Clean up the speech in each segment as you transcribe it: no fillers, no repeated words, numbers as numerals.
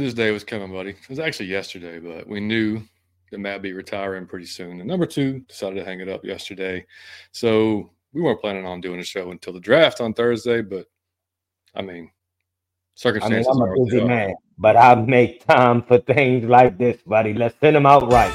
this day was coming, buddy. It was actually yesterday, but we knew that Matt be retiring pretty soon. And number two decided to hang it up yesterday. So we weren't planning on doing a show until the draft on Thursday, but I mean, circumstances I'm are a what they busy are. man, but I make time for things like this, buddy. Let's send them out right.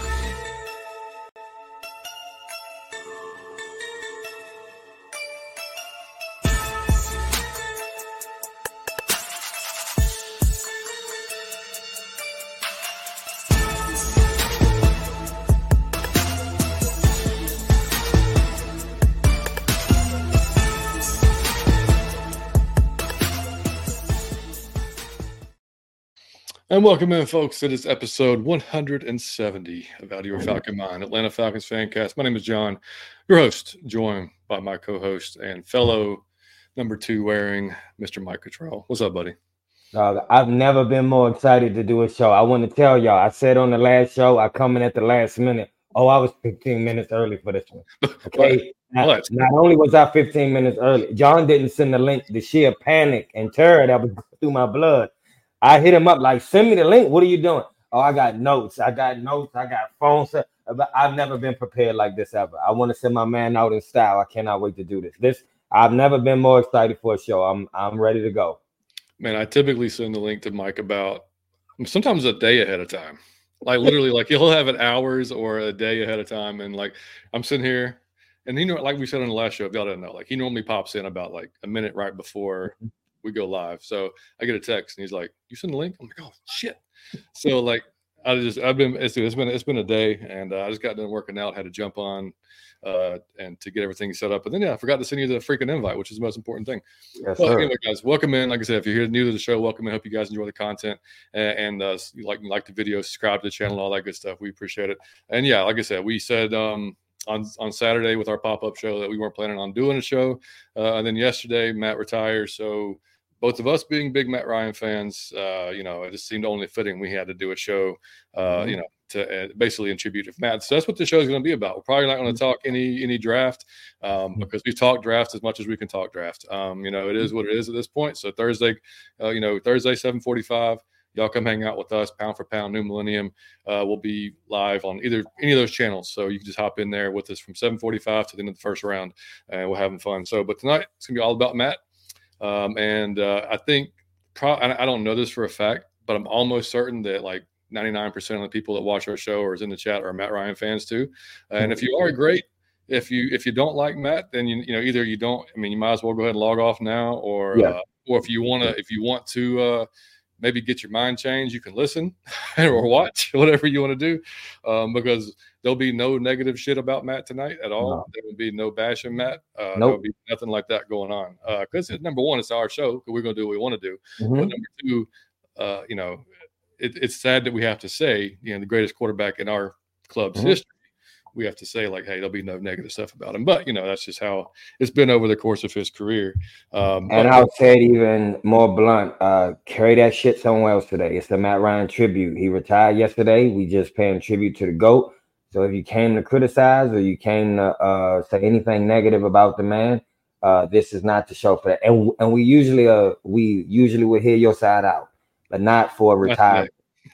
And welcome in, folks. It is episode 170 of Out of Your Falcon Mind, Atlanta Falcons Fancast. My name is John, your host, joined by my co-host and fellow number two wearing Mr. Mike Cottrell. What's up, buddy? I've never been more excited to do a show. I want to tell y'all, I said on the last show, I come in at the last minute. Oh, I was 15 minutes early for this one. Okay. Not only was I 15 minutes early, John didn't send the link. The sheer panic and terror that was through my blood. I hit him up like, send me the link. What are you doing? Oh, I got notes. I got phones. I've never been prepared like this ever. I want to send my man out in style. I cannot wait to do this. I've never been more excited for a show. I'm ready to go. Man, I typically send the link to Mike about sometimes a day ahead of time. Like literally, like he'll have it hours or a day ahead of time. And like I'm sitting here, and like we said on the last show, if y'all didn't know, like he normally pops in about like a minute right before we go live. So I get a text and he's like, "You send the link?" I'm like, "Oh shit!" So like it's been a day, and I just got done working out, had to jump on and to get everything set up. And then I forgot to send you the freaking invite, which is the most important thing. Yes, well, anyway, guys, welcome in. Like I said, if you're here new to the show, welcome in. Hope you guys enjoy the content and you like the video, subscribe to the channel, all that good stuff. We appreciate it. And yeah, like I said, we said on Saturday with our pop-up show that we weren't planning on doing a show. And then yesterday, Matt retires. So both of us being big Matt Ryan fans, it just seemed only fitting we had to do a show, to basically in tribute to Matt. So that's what the show is going to be about. We're probably not going to talk any draft because we've talked draft as much as we can talk draft. It is what it is at this point. So Thursday, Thursday 7:45. Y'all come hang out with us, Pound for Pound, New Millennium. We'll be live on any of those channels. So you can just hop in there with us from 7:45 to the end of the first round, and we're having fun. So, but tonight it's going to be all about Matt. I think I don't know this for a fact, but I'm almost certain that like 99% of the people that watch our show or is in the chat are Matt Ryan fans too. And if you are, great. If you don't like Matt, then either you don't. I mean, you might as well go ahead and log off now, or if you want to maybe get your mind changed, you can listen or watch, whatever you want to do, because there'll be no negative shit about Matt tonight at all. No. There will be no bashing Matt. Nope. There'll be nothing like that going on. Because number one, it's our show. We're going to do what we want to do. Mm-hmm. But number two, it's sad that we have to say, the greatest quarterback in our club's history. We have to say, like, hey, there'll be no negative stuff about him. But, that's just how it's been over the course of his career. And I'll say it even more blunt. Carry that shit somewhere else today. It's the Matt Ryan tribute. He retired yesterday. We just paying tribute to the GOAT. So if you came to criticize or you came to say anything negative about the man, this is not the show for that. And we usually will hear your side out, but not for retirement.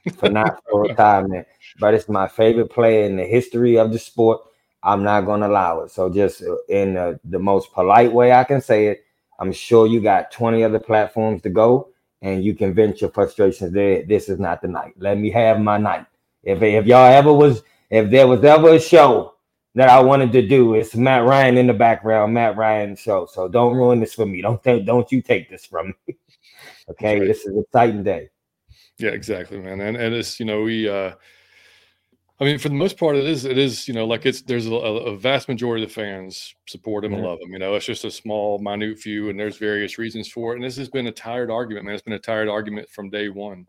But it's my favorite player in the history of the sport. I'm not going to allow it. So just in the most polite way I can say it, I'm sure you got 20 other platforms to go and you can vent your frustrations there. This is not the night. Let me have my night. If there was ever a show that I wanted to do, it's Matt Ryan in the background, Matt Ryan show. So don't ruin this for me. Don't you take this from me. Okay, right. This is an exciting day. Yeah, exactly, man. And it's, for the most part, it is, there's a vast majority of the fans support him and love him. It's just a small, minute few, and there's various reasons for it. And this has been a tired argument, man. It's been a tired argument from day one.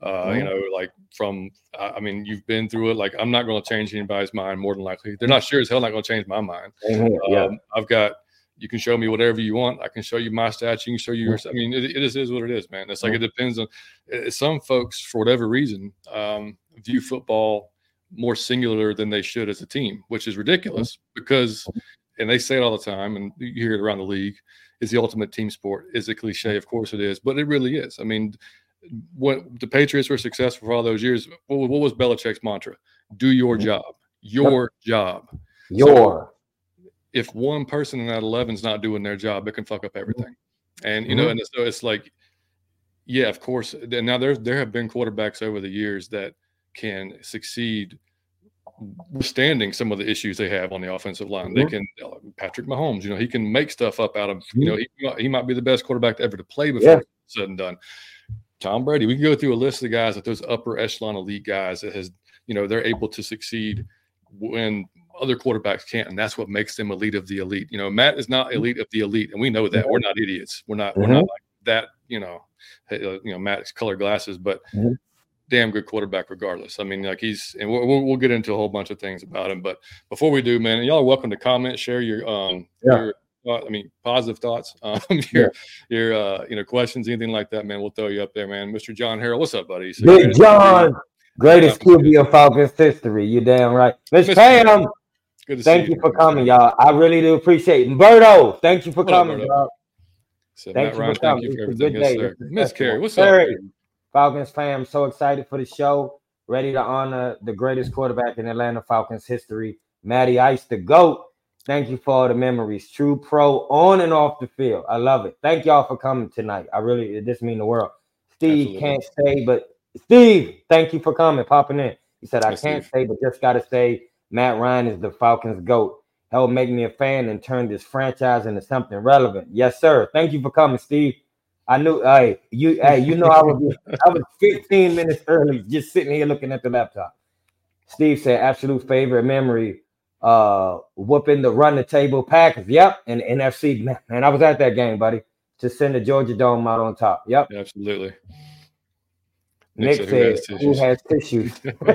You've been through it. Like, I'm not going to change anybody's mind more than likely. They're not sure as hell not going to change my mind. You can show me whatever you want. I can show you my stats. You can show you yours. It is what it is, man. It's like it depends on some folks, for whatever reason, view football more singular than they should as a team, which is ridiculous because, and they say it all the time, and you hear it around the league, is the ultimate team sport. Is a cliche, of course it is, but it really is. when the Patriots were successful for all those years, what was Belichick's mantra? Do your job. Your job. So if one person in that 11 is not doing their job, it can fuck up everything. And, and so it's like, yeah, of course. Now there have been quarterbacks over the years that can succeed withstanding some of the issues they have on the offensive line. They can, Patrick Mahomes, he can make stuff up out of, he might be the best quarterback ever to play before it's said and done. Tom Brady, we can go through a list of guys that those upper echelon elite guys that has, they're able to succeed when other quarterbacks can't, and that's what makes them elite of the elite. Matt is not elite of the elite, and we know that. We're not idiots. We're not like that. Matt's colored glasses, but damn good quarterback regardless. I mean, like and we'll get into a whole bunch of things about him. But before we do, man, y'all are welcome to comment, share your positive thoughts, your questions, anything like that, man. We'll throw you up there, man. Mr. John Harrell, what's up, buddy? Big John, greatest QB of Falcons history. You're damn right. Mr. Pam, thank you for coming, y'all. I really do appreciate it. Berto, thank you for coming, y'all. Thank you for coming. Thank you for everything. Yes, sir. Miss Carrie, what's up? Falcons fam, so excited for the show. Ready to honor the greatest quarterback in Atlanta Falcons history, Matty Ice, the GOAT. Thank you for all the memories. True pro on and off the field. I love it. Thank y'all for coming tonight. This means the world. Steve can't stay, but Steve, thank you for coming, popping in. He said, I can't stay, but just got to say, Matt Ryan is the Falcons GOAT. Helped make me a fan and turned this franchise into something relevant. Yes, sir. Thank you for coming, Steve. I knew, I was 15 minutes early just sitting here looking at the laptop. Steve said, absolute favorite memory, whooping the run the table Packers. Yep, and NFC. Man, I was at that game, buddy, to send the Georgia Dome out on top. Yep. Absolutely. Nick said, who has tissues?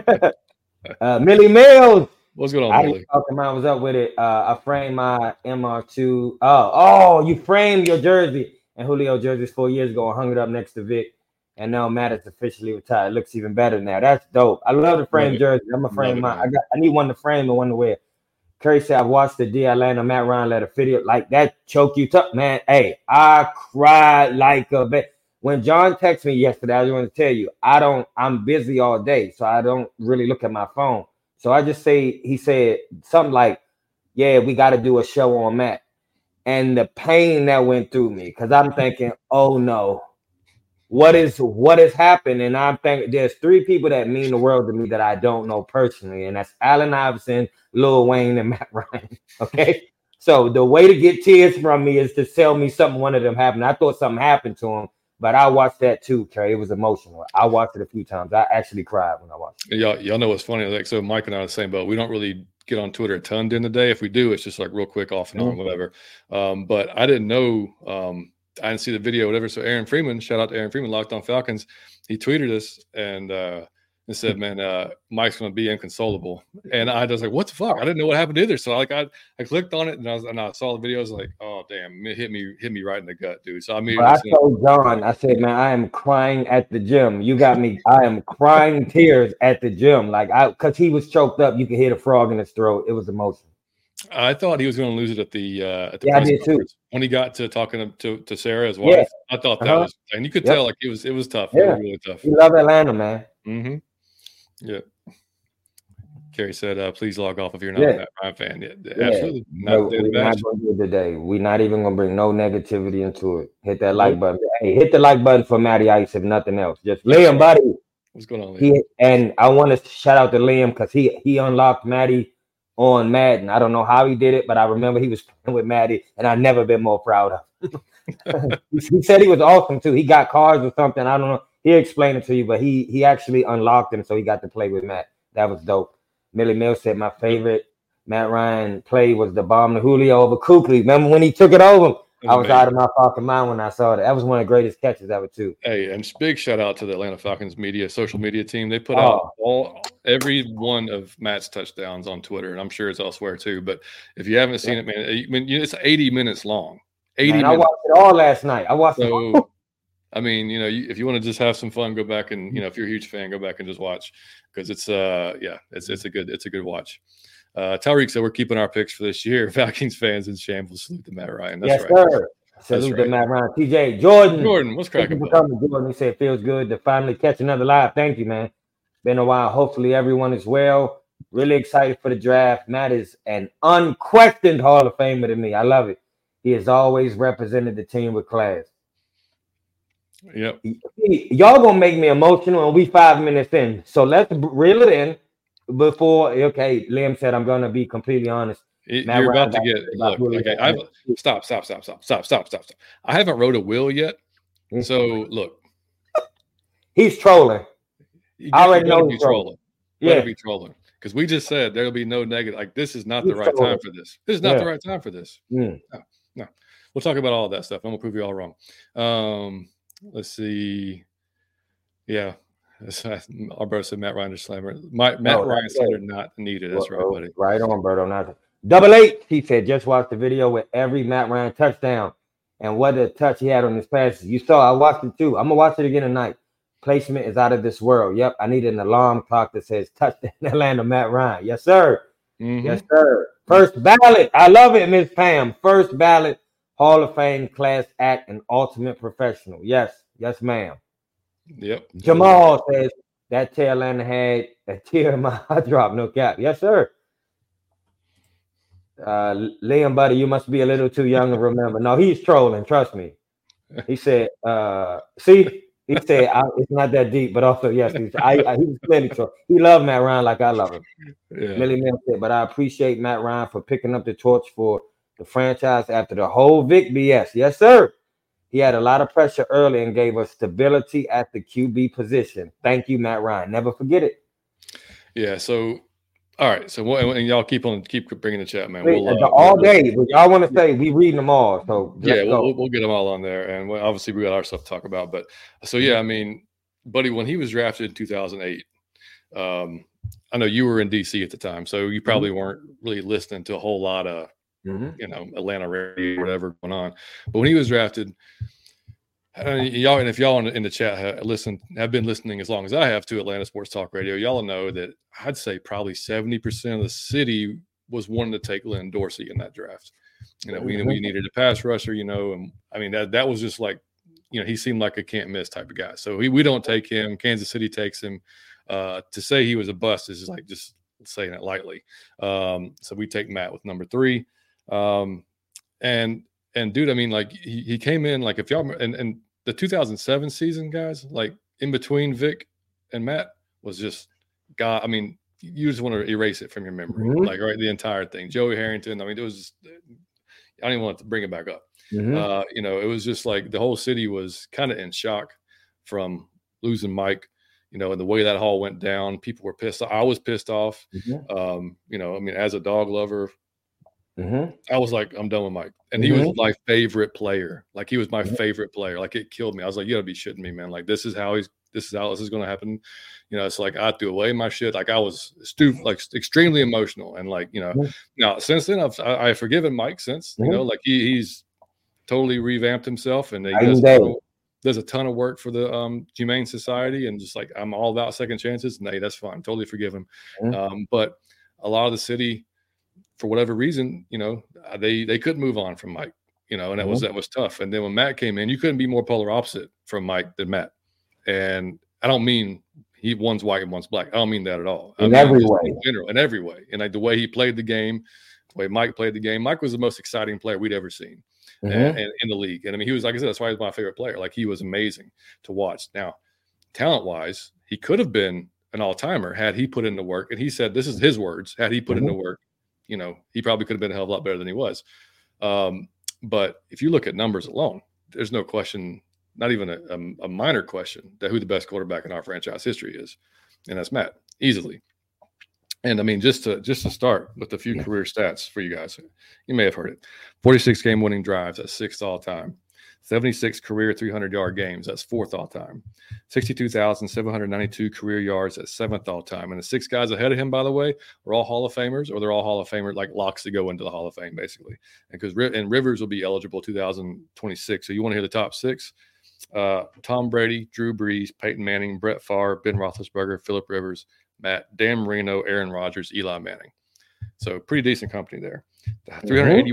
Millie Mills. What's going on, Millie? I was up with it. I framed my MR2. Oh, you framed your jersey. And Julio jerseys 4 years ago and hung it up next to Vic. And now Matt is officially retired. It looks even better now. That's dope. I love the frame jersey. I'm gonna frame mine. I need one to frame and one to wear. Curry said, I've watched the D Atlanta Matt Ryan let a video like that choke you tough. Man, hey, I cried like a baby. When John texted me yesterday, I just want to tell you, I'm busy all day, so I don't really look at my phone. So I just he said something like, yeah, we got to do a show on Matt. And the pain that went through me, because I'm thinking, oh no, what is happening? And I'm thinking there's three people that mean the world to me that I don't know personally, and that's Allen Iverson, Lil Wayne, and Matt Ryan. Okay, so the way to get tears from me is to tell me something one of them happened. I thought something happened to him, but I watched that too, Trey. It was emotional. I watched it a few times. I actually cried when I watched it. Y'all know what's funny? Like, so Mike and I are the same boat. We don't really get on Twitter a ton during the day. If we do, it's just like real quick off and on, whatever. But I didn't know, I didn't see the video, whatever. So Aaron Freeman, shout out to Aaron Freeman, Locked On Falcons. He tweeted us and said, man, Mike's going to be inconsolable. And I was like, what the fuck? I didn't know what happened either. So like I clicked on it and I saw the videos like, oh damn, it hit me right in the gut, dude. So I told John, I said, man, I am crying at the gym. You got me. I am crying tears at the gym. Like because he was choked up. You could hear the frog in his throat. It was emotional. I thought he was going to lose it at the I did too. When he got to talking to Sarah, his wife. I thought that was, and you could tell like it was tough. Yeah. It was really tough. You love Atlanta, man. Mm-hmm. Yeah. Carrie said, please log off if you're not a Matt Ryan fan. Yeah, absolutely. We're not going to do it today. We're not even going to bring no negativity into it. Hit that like button. Hey, hit the like button for Matty Ice, if nothing else. Just Liam, buddy. What's going on, Liam? And I want to shout out to Liam because he unlocked Matty on Madden. I don't know how he did it, but I remember he was playing with Matty, and I've never been more proud of him. He said he was awesome, too. He got cards or something. I don't know. He'll explain it to you, but he actually unlocked him, so he got to play with Matt. That was dope. Millie Mills said my favorite Matt Ryan play was the bomb to Julio over Kuechly. Remember when he took it over? I was out of my fucking mind when I saw that. That was one of the greatest catches ever, too. Hey, and big shout out to the Atlanta Falcons social media team. They put out every one of Matt's touchdowns on Twitter, and I'm sure it's elsewhere too. But if you haven't seen it, man, it's 80 minutes long. 80 minutes. I watched it all last night. I watched it all. I mean, if you want to just have some fun, go back and if you're a huge fan, go back and just watch because it's a good watch. Tyreek said we're keeping our picks for this year. Falcons fans in shambles. Salute to Matt Ryan. That's right. Sir. Salute to Matt Ryan. TJ Jordan, what's cracking? Jordan, he said feels good to finally catch another live. Thank you, man. Been a while. Hopefully everyone is well. Really excited for the draft. Matt is an unquestioned Hall of Famer to me. I love it. He has always represented the team with class. Yep. Y'all gonna make me emotional, and we 5 minutes in. So let's reel it in before. Okay, Liam said I'm gonna be completely honest. You're about to get look. Okay, stop. I haven't wrote a will yet. So look, he's trolling. I already know he's trolling. Better be trolling, because we just said there'll be no negative. Like, this is not the right time for this. This is not the right time for this. No. We'll talk about all of that stuff. I'm gonna prove you all wrong. Let's see. Yeah. Our brother said Matt Ryan disclaimer. Matt Ryan said they're not needed. That's right, buddy. Right on, Berto. Not 88. He said, just watch the video with every Matt Ryan touchdown and what a touch he had on his passes. You saw, I watched it too. I'm gonna watch it again tonight. Placement is out of this world. Yep. I need an alarm clock that says touchdown Atlanta Matt Ryan. Yes, sir. Mm-hmm. Yes, sir. First ballot. I love it, Miss Pam. First ballot, Hall of Fame, class act, and ultimate professional. Yes. Yes, ma'am. Yep. Jamal says that tail end had a tear in my eye drop. No cap. Yes, sir. Liam, buddy, you must be a little too young to remember. No, he's trolling. Trust me. He said, see, he said, it's not that deep, but also, yes, he was clearly trolling. He loved Matt Ryan like I love him. Yeah. Millie Mill said, but I appreciate Matt Ryan for picking up the torch for the franchise after the whole Vic BS. Yes, sir. He had a lot of pressure early and gave us stability at the QB position. Thank you, Matt Ryan. Never forget it. Yeah. So, all right. So, and y'all keep bringing the chat, man. All day. Y'all want to say we reading them all. So yeah, we'll get them all on there, and obviously we got our stuff to talk about. But so yeah, I mean, buddy, when he was drafted in 2008, I know you were in DC at the time, so you probably weren't really listening to a whole lot of Atlanta radio or whatever going on. But when he was drafted, y'all, and if y'all in the chat have been listening as long as I have to Atlanta Sports Talk Radio, y'all know that I'd say probably 70% of the city was wanting to take Lynn Dorsey in that draft. We needed a pass rusher, and I mean that was just like, he seemed like a can't miss type of guy. So we don't take him. Kansas City takes him. To say he was a bust is like just saying it lightly. So we take Matt with number 3. And dude, I mean, like he came in, like, if y'all and the 2007 season, guys, like in between Vic and Matt was just God. I mean, you just want to erase it from your memory, like, right, the entire thing. Joey Harrington. I mean, it was just, I don't even want to bring it back up. It was just like the whole city was kind of in shock from losing Mike. And the way that haul went down, people were pissed off. I was pissed off. I mean, as a dog lover, I was like, I'm done with Mike. And he was my favorite player. Like, he was my favorite player. Like, it killed me. I was like, you gotta be shitting me, man. Like, this is how this is going to happen. It's like, I threw away my shit. Like, I was extremely emotional. And like, now since then I've forgiven Mike since, like he's totally revamped himself, and he does a ton of work for the Humane Society, and just like, I'm all about second chances. And hey, that's fine. Totally forgive him. But a lot of the city, for whatever reason, they couldn't move on from Mike, and that was tough. And then when Matt came in, you couldn't be more polar opposite from Mike than Matt. And I don't mean one's white and one's black. I don't mean that at all. In every way. In every way. And like the way he played the game, the way Mike played the game. Mike was the most exciting player we'd ever seen. And in the league. And I mean, he was, like I said, that's why he was my favorite player. Like, he was amazing to watch. Now, talent-wise, he could have been an all-timer had he put in the work. And he said, this is his words, had he put in the work, he probably could have been a hell of a lot better than he was. But if you look at numbers alone, there's no question, not even a minor question, that who the best quarterback in our franchise history is. And that's Matt, easily. And I mean, just to start with a few career stats for you guys, you may have heard it: 46 game winning drives, that's 6th all time. 76 career 300-yard games, that's 4th all time. 62,792 career yards, that's 7th all time. And the 6 guys ahead of him, by the way, are all Hall of Famers, or they're all Hall of Famers, like locks to go into the Hall of Fame, basically. And Rivers will be eligible 2026. So you want to hear the top 6? Tom Brady, Drew Brees, Peyton Manning, Brett Favre, Ben Roethlisberger, Phillip Rivers, Matt, Dan Marino, Aaron Rodgers, Eli Manning. So pretty decent company there. 381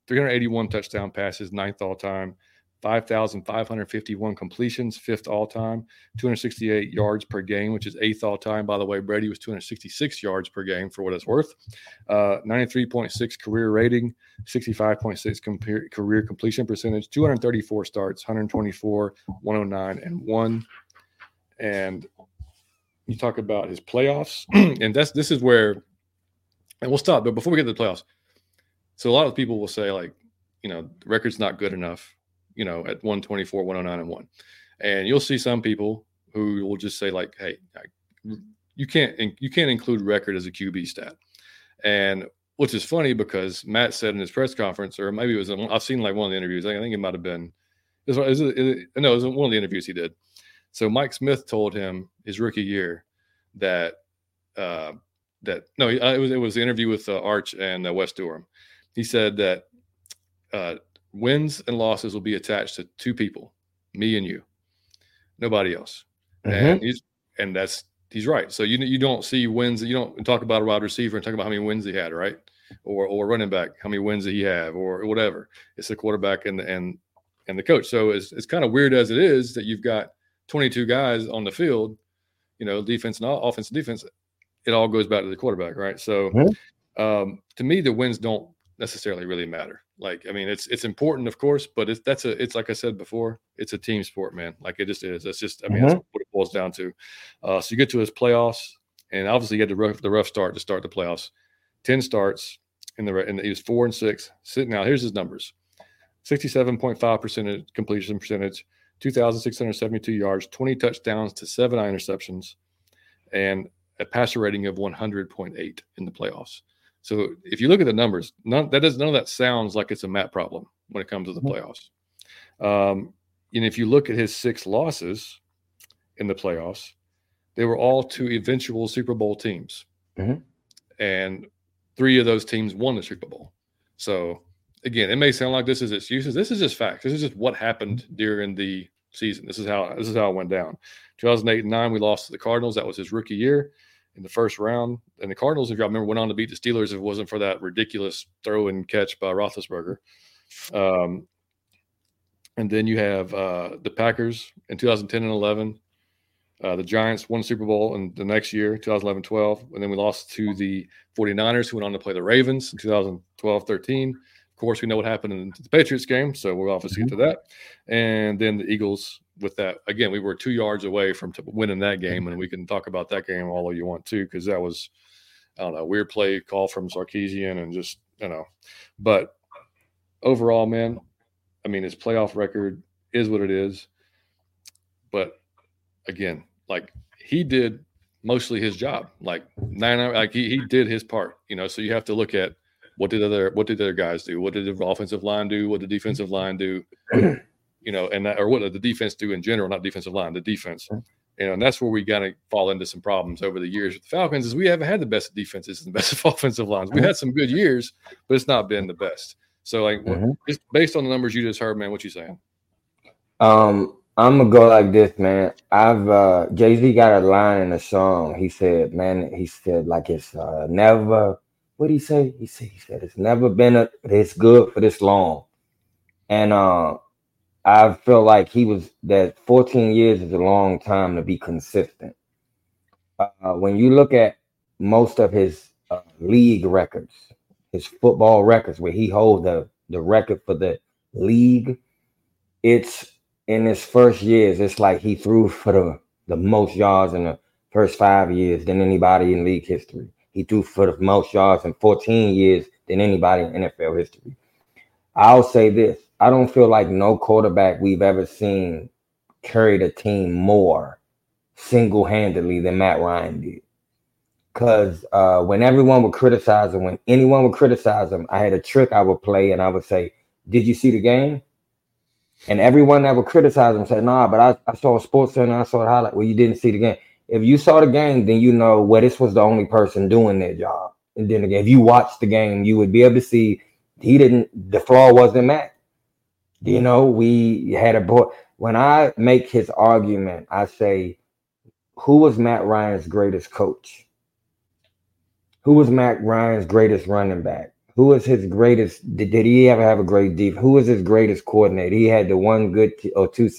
381 touchdown passes, 9th all time. 5,551 completions, 5th all time. 268 yards per game, which is 8th all time. By the way, Brady was 266 yards per game for what it's worth. 93.6 career rating, 65.6 career completion percentage, 234 starts, 124, 109, and 1. And you talk about his playoffs, and this is where, and we'll stop. But before we get to the playoffs, so a lot of people will say, like, the record's not good enough, at 124, 109, and 1. And you'll see some people who will just say, like, hey, you can't include record as a QB stat. And which is funny because Matt said in his press conference, or maybe it was, I've seen like one of the interviews. I think it might have been, it was one of the interviews he did. So Mike Smith told him his rookie year it was the interview with Arch and Wes Durham. He said that wins and losses will be attached to two people, me and you, nobody else. Mm-hmm. And he's right. So you don't see wins. You don't talk about a wide receiver and talk about how many wins he had, right? Or running back, how many wins did he have, or whatever. It's the quarterback and the coach. So it's kind of weird as it is that you've got 22 guys on the field, defense and offense and defense. It all goes back to the quarterback, right? So to me, the wins don't necessarily really matter. Like, I mean, it's important, of course, but it's like I said before, it's a team sport, man. Like, it just is. That's just, I mean, that's what it boils down to. So you get to his playoffs, and obviously you had the rough start to start the playoffs. 10 starts and he was 4-6. Now here's his numbers: 67.5% completion percentage, 2,672 yards, 20 touchdowns to 7 interceptions, and a passer rating of 100.8 in the playoffs. So if you look at the numbers, none of that sounds like it's a Matt problem when it comes to the playoffs. And if you look at his 6 losses in the playoffs, they were all to eventual Super Bowl teams. Mm-hmm. And 3 of those teams won the Super Bowl. So again, it may sound like this is excuses. This is just facts. This is just what happened during the season. This is how it went down. 2008 and 2009, we lost to the Cardinals. That was his rookie year in the first round. And the Cardinals, if y'all remember, went on to beat the Steelers if it wasn't for that ridiculous throw and catch by Roethlisberger. And then you have the Packers in 2010 and 11. The Giants won the Super Bowl in the next year, 2011-12. And then we lost to the 49ers, who went on to play the Ravens in 2012-13. Of course, we know what happened in the Patriots game, so we'll obviously get to that. And then the Eagles with that. Again, we were 2 yards away from winning that game, and we can talk about that game all you want to, because that was, I don't know, weird play call from Sarkisian and just, But overall, man, I mean, his playoff record is what it is. But again, like, he did mostly his job. Like, he did his part, So you have to look at what did other guys do? What did the offensive line do? What did the defensive line do? Or what did the defense do in general? Not defensive line, the defense. And that's where we got to fall into some problems over the years with the Falcons. Is we haven't had the best defenses and the best offensive lines. We had some good years, but it's not been the best. So, like, just based on the numbers you just heard, man, what you saying? I'm gonna go like this, man. Jay-Z got a line in a song. He said, like, it's never. What did he say? He said it's never been this good for this long. And I feel like that 14 years is a long time to be consistent. When you look at most of his league records, his football records, where he holds the record for the league, it's in his first years, it's like he threw for the most yards in the first 5 years than anybody in league history. He threw for the most yards in 14 years than anybody in NFL history. I'll say this. I don't feel like no quarterback we've ever seen carried a team more single-handedly than Matt Ryan did. Because when everyone would criticize him, when anyone would criticize him, I had a trick I would play, and I would say, "Did you see the game?" And everyone that would criticize him said, "Nah, but I saw a Sports Center, I saw the highlight." Well, you didn't see the game. If you saw the game, then you know, well, this was the only person doing their job. And then again, if you watched the game, you would be able to see the flaw wasn't Matt. We had a boy. When I make his argument, I say, who was Matt Ryan's greatest coach? Who was Matt Ryan's greatest running back? Who was his greatest? Did he ever have a great defense? Who was his greatest coordinator? He had the one good or two.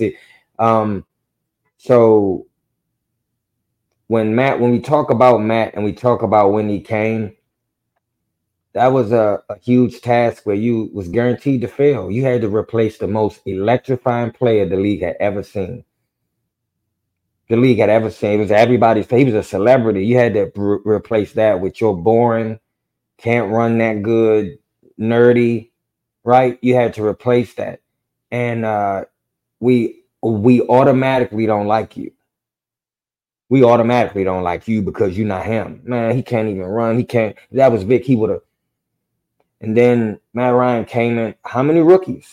So when we talk about Matt and we talk about when he came, that was a huge task where you was guaranteed to fail. You had to replace the most electrifying player the league had ever seen. The league had ever seen. It was everybody's. He was a celebrity. You had to replace that with your boring, can't run that good, nerdy, right? You had to replace that, and we automatically don't like you. We automatically don't like you because you're not him. Man, he can't even run. He can't. If that was Vic, he would have. And then Matt Ryan came in. How many rookies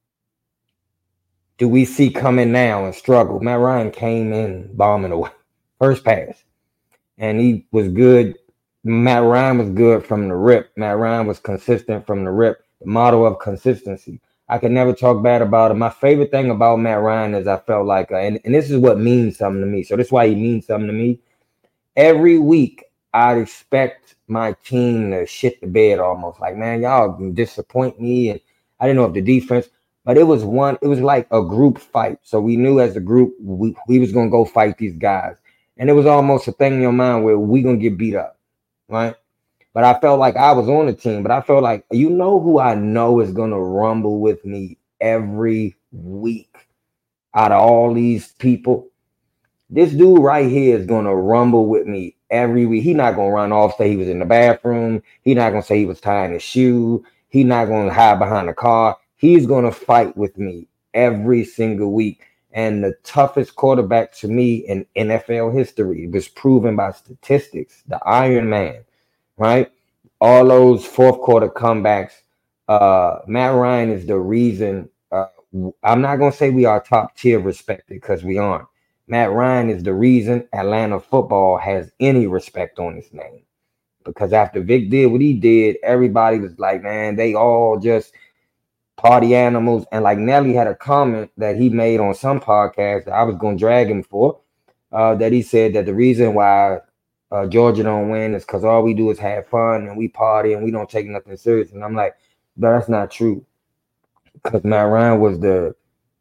do we see coming now and struggle? Matt Ryan came in bombing away. First pass. And he was good. Matt Ryan was good from the rip. Matt Ryan was consistent from the rip. The model of consistency. I could never talk bad about him. My favorite thing about Matt Ryan is I felt like, and this is what means something to me. So this is why he means something to me. Every week, I'd expect my team to shit the bed almost. Like, man, y'all disappoint me. And I didn't know if the defense, but it was like a group fight. So we knew as a group, we was going to go fight these guys. And it was almost a thing in your mind where we going to get beat up, right? But I felt like I was on the team, but I felt like, you know who I know is going to rumble with me every week out of all these people? This dude right here is going to rumble with me every week. He's not going to run off, say he was in the bathroom. He's not going to say he was tying his shoe. He's not going to hide behind the car. He's going to fight with me every single week. And the toughest quarterback to me in NFL history was proven by statistics, the Iron Man. Right? All those fourth quarter comebacks. Matt Ryan is the reason. I'm not going to say we are top tier respected because we aren't. Matt Ryan is the reason Atlanta football has any respect on his name. Because after Vic did what he did, everybody was like, man, they all just party animals. And like Nelly had a comment that he made on some podcast that I was going to drag him for, that he said that the reason why Georgia don't win is because all we do is have fun and we party and we don't take nothing serious. And I'm like, but that's not true. Because Matt Ryan was the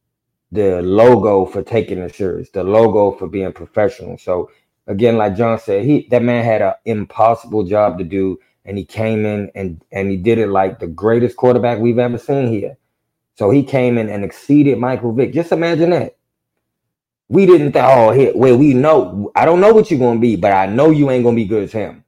logo for taking it serious, the logo for being professional. So again, like John said, that man had an impossible job to do, and he came in and he did it like the greatest quarterback we've ever seen here. So he came in and exceeded Michael Vick. Just imagine that. We didn't think, we know. I don't know what you're going to be, but I know you ain't going to be good as him.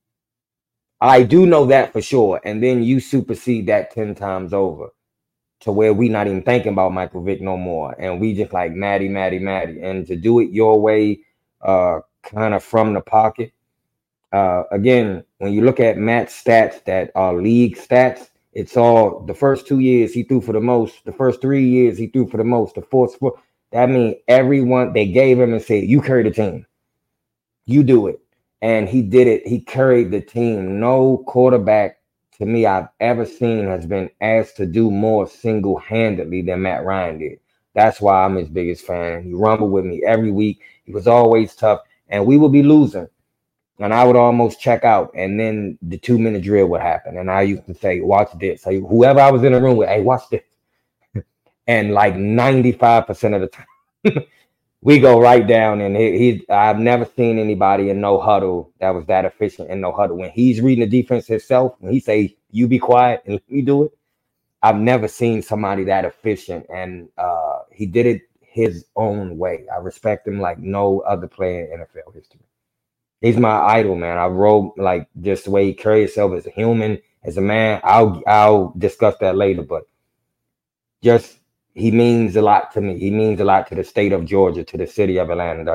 I do know that for sure. And then you supersede that 10 times over to where we not even thinking about Michael Vick no more. And we just like Matty. And to do it your way, kind of from the pocket. Again, when you look at Matt's stats that are league stats, it's all the first 2 years he threw for the most. The first 3 years he threw for the most. The fourth. That means everyone, they gave him and said, you carry the team. You do it. And he did it. He carried the team. No quarterback to me I've ever seen has been asked to do more single-handedly than Matt Ryan did. That's why I'm his biggest fan. He rumbled with me every week. He was always tough. And we would be losing. And I would almost check out. And then the 2-minute drill would happen. And I used to say, watch this. So whoever I was in the room with, hey, watch this. And like 95% of the time, we go right down. And I've never seen anybody in no huddle that was that efficient in no huddle. When he's reading the defense himself, when he say, you be quiet and let me do it, I've never seen somebody that efficient. And he did it his own way. I respect him like no other player in NFL history. He's my idol, man. I wrote like just the way he carries himself as a human, as a man. I'll discuss that later, but just he means a lot to me. He means a lot to the state of Georgia, to the city of Atlanta.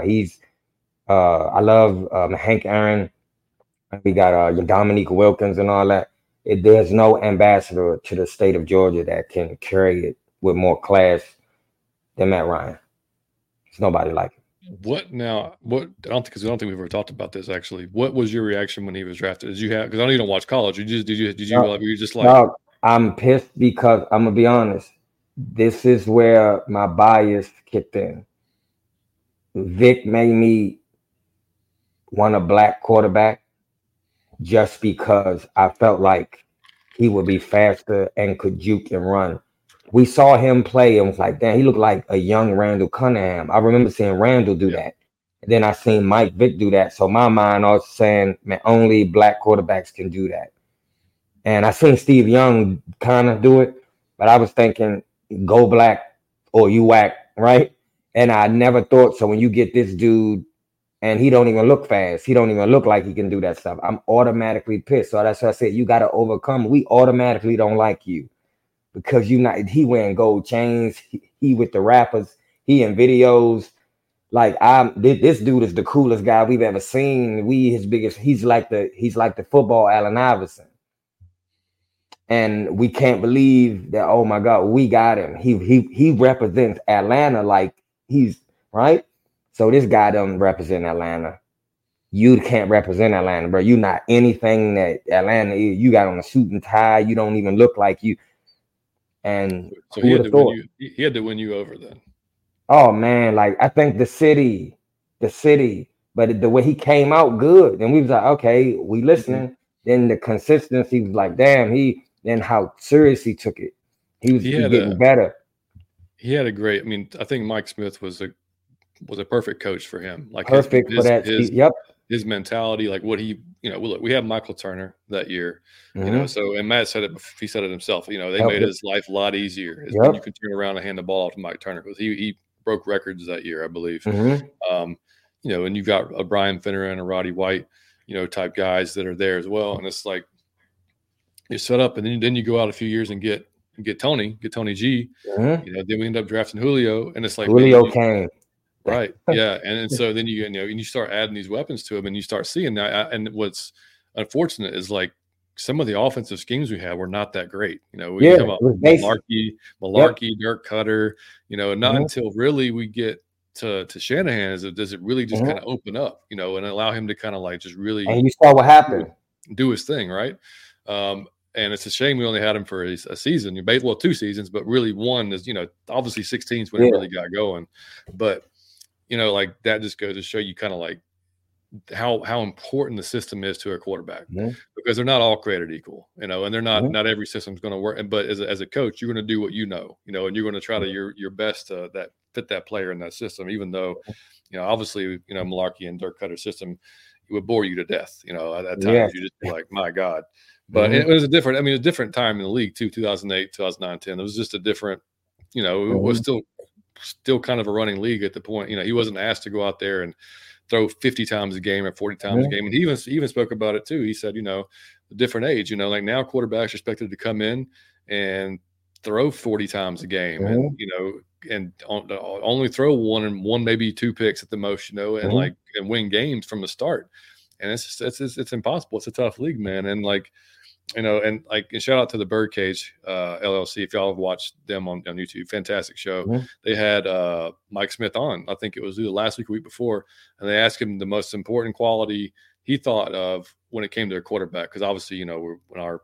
I love Hank Aaron. We got Dominique Wilkins and all that. There's no ambassador to the state of Georgia that can carry it with more class than Matt Ryan. There's nobody like him. I don't think we've ever talked about this actually. What was your reaction when he was drafted? Did you have, because I know you don't watch college. Were you just like? No, I'm pissed because I'm gonna be honest. This is where my bias kicked in. Vic made me want a black quarterback just because I felt like he would be faster and could juke and run. We saw him play and was like, damn, he looked like a young Randall Cunningham. I remember seeing Randall do that. And then I seen Mike Vick do that. So my mind was saying, man, only black quarterbacks can do that. And I seen Steve Young kind of do it, but I was thinking, go black or you whack, right? And I never thought, so when you get this dude and he don't even look fast, he don't even look like he can do that stuff, I'm automatically pissed. So that's why I said, you got to overcome. We automatically don't like you because he wearing gold chains. He with the rappers, he in videos. Like this dude is the coolest guy we've ever seen. He's like the football Allen Iverson. And we can't believe that, oh my God, we got him. He represents Atlanta like he's right. So this guy doesn't represent Atlanta. You can't represent Atlanta, bro. You're not anything that Atlanta is. You got on a suit and tie. You don't even look like you. And so he had to win you over then. Oh man, like I think the city, but the way he came out good, and we was like, okay, we listening. Mm-hmm. Then the consistency was like, damn, then how serious he took it. He was getting better. He had a great. I mean, I think Mike Smith was a perfect coach for him. Like perfect for that. His mentality, like what he, look, we had Michael Turner that year, mm-hmm. So, and Matt said it. He said it himself. They made his life a lot easier. When you could turn around and hand the ball off to Mike Turner because he broke records that year, I believe. Mm-hmm. And you've got a Brian Finneran and a Roddy White, type guys that are there as well. And it's like you're set up, and then you go out a few years and get Tony G. Mm-hmm. Then we end up drafting Julio, and it's like Julio came. Right. Yeah. And so then and you start adding these weapons to him and you start seeing that. And what's unfortunate is like some of the offensive schemes we have were not that great. We talk about Malarkey, Dirk Cutter, and not until really we get to Shanahan does it really just kind of open up, and allow him to kind of like just really. And you saw what happened. Do his thing. Right. And it's a shame we only had him for a season. 2 seasons, but really one is, obviously 16 is when it really got going. But like that just goes to show you kind of like how important the system is to a quarterback because they're not all created equal, and they're not every system's going to work. But as a coach, you're going to do what and you're going to try to your best to fit that player in that system, even though, obviously, Malarkey and Dirk Cutter system would bore you to death. At that time, you just be like, my God. But it was a different time in the league too, 2008, 2009, 10. It was just a different, it was still kind of a running league at the point. He wasn't asked to go out there and throw 50 times a game or 40 times a game. And he even spoke about it too. He said, a different age, like now quarterbacks are expected to come in and throw 40 times a game and, and only throw one, maybe 2 picks at the most, and and win games from the start. And it's impossible. It's a tough league, man. And and shout out to the Birdcage LLC. If y'all have watched them on YouTube, fantastic show. They had Mike Smith on. I think it was either last week or week before, and they asked him the most important quality he thought of when it came to a quarterback. Because obviously, with our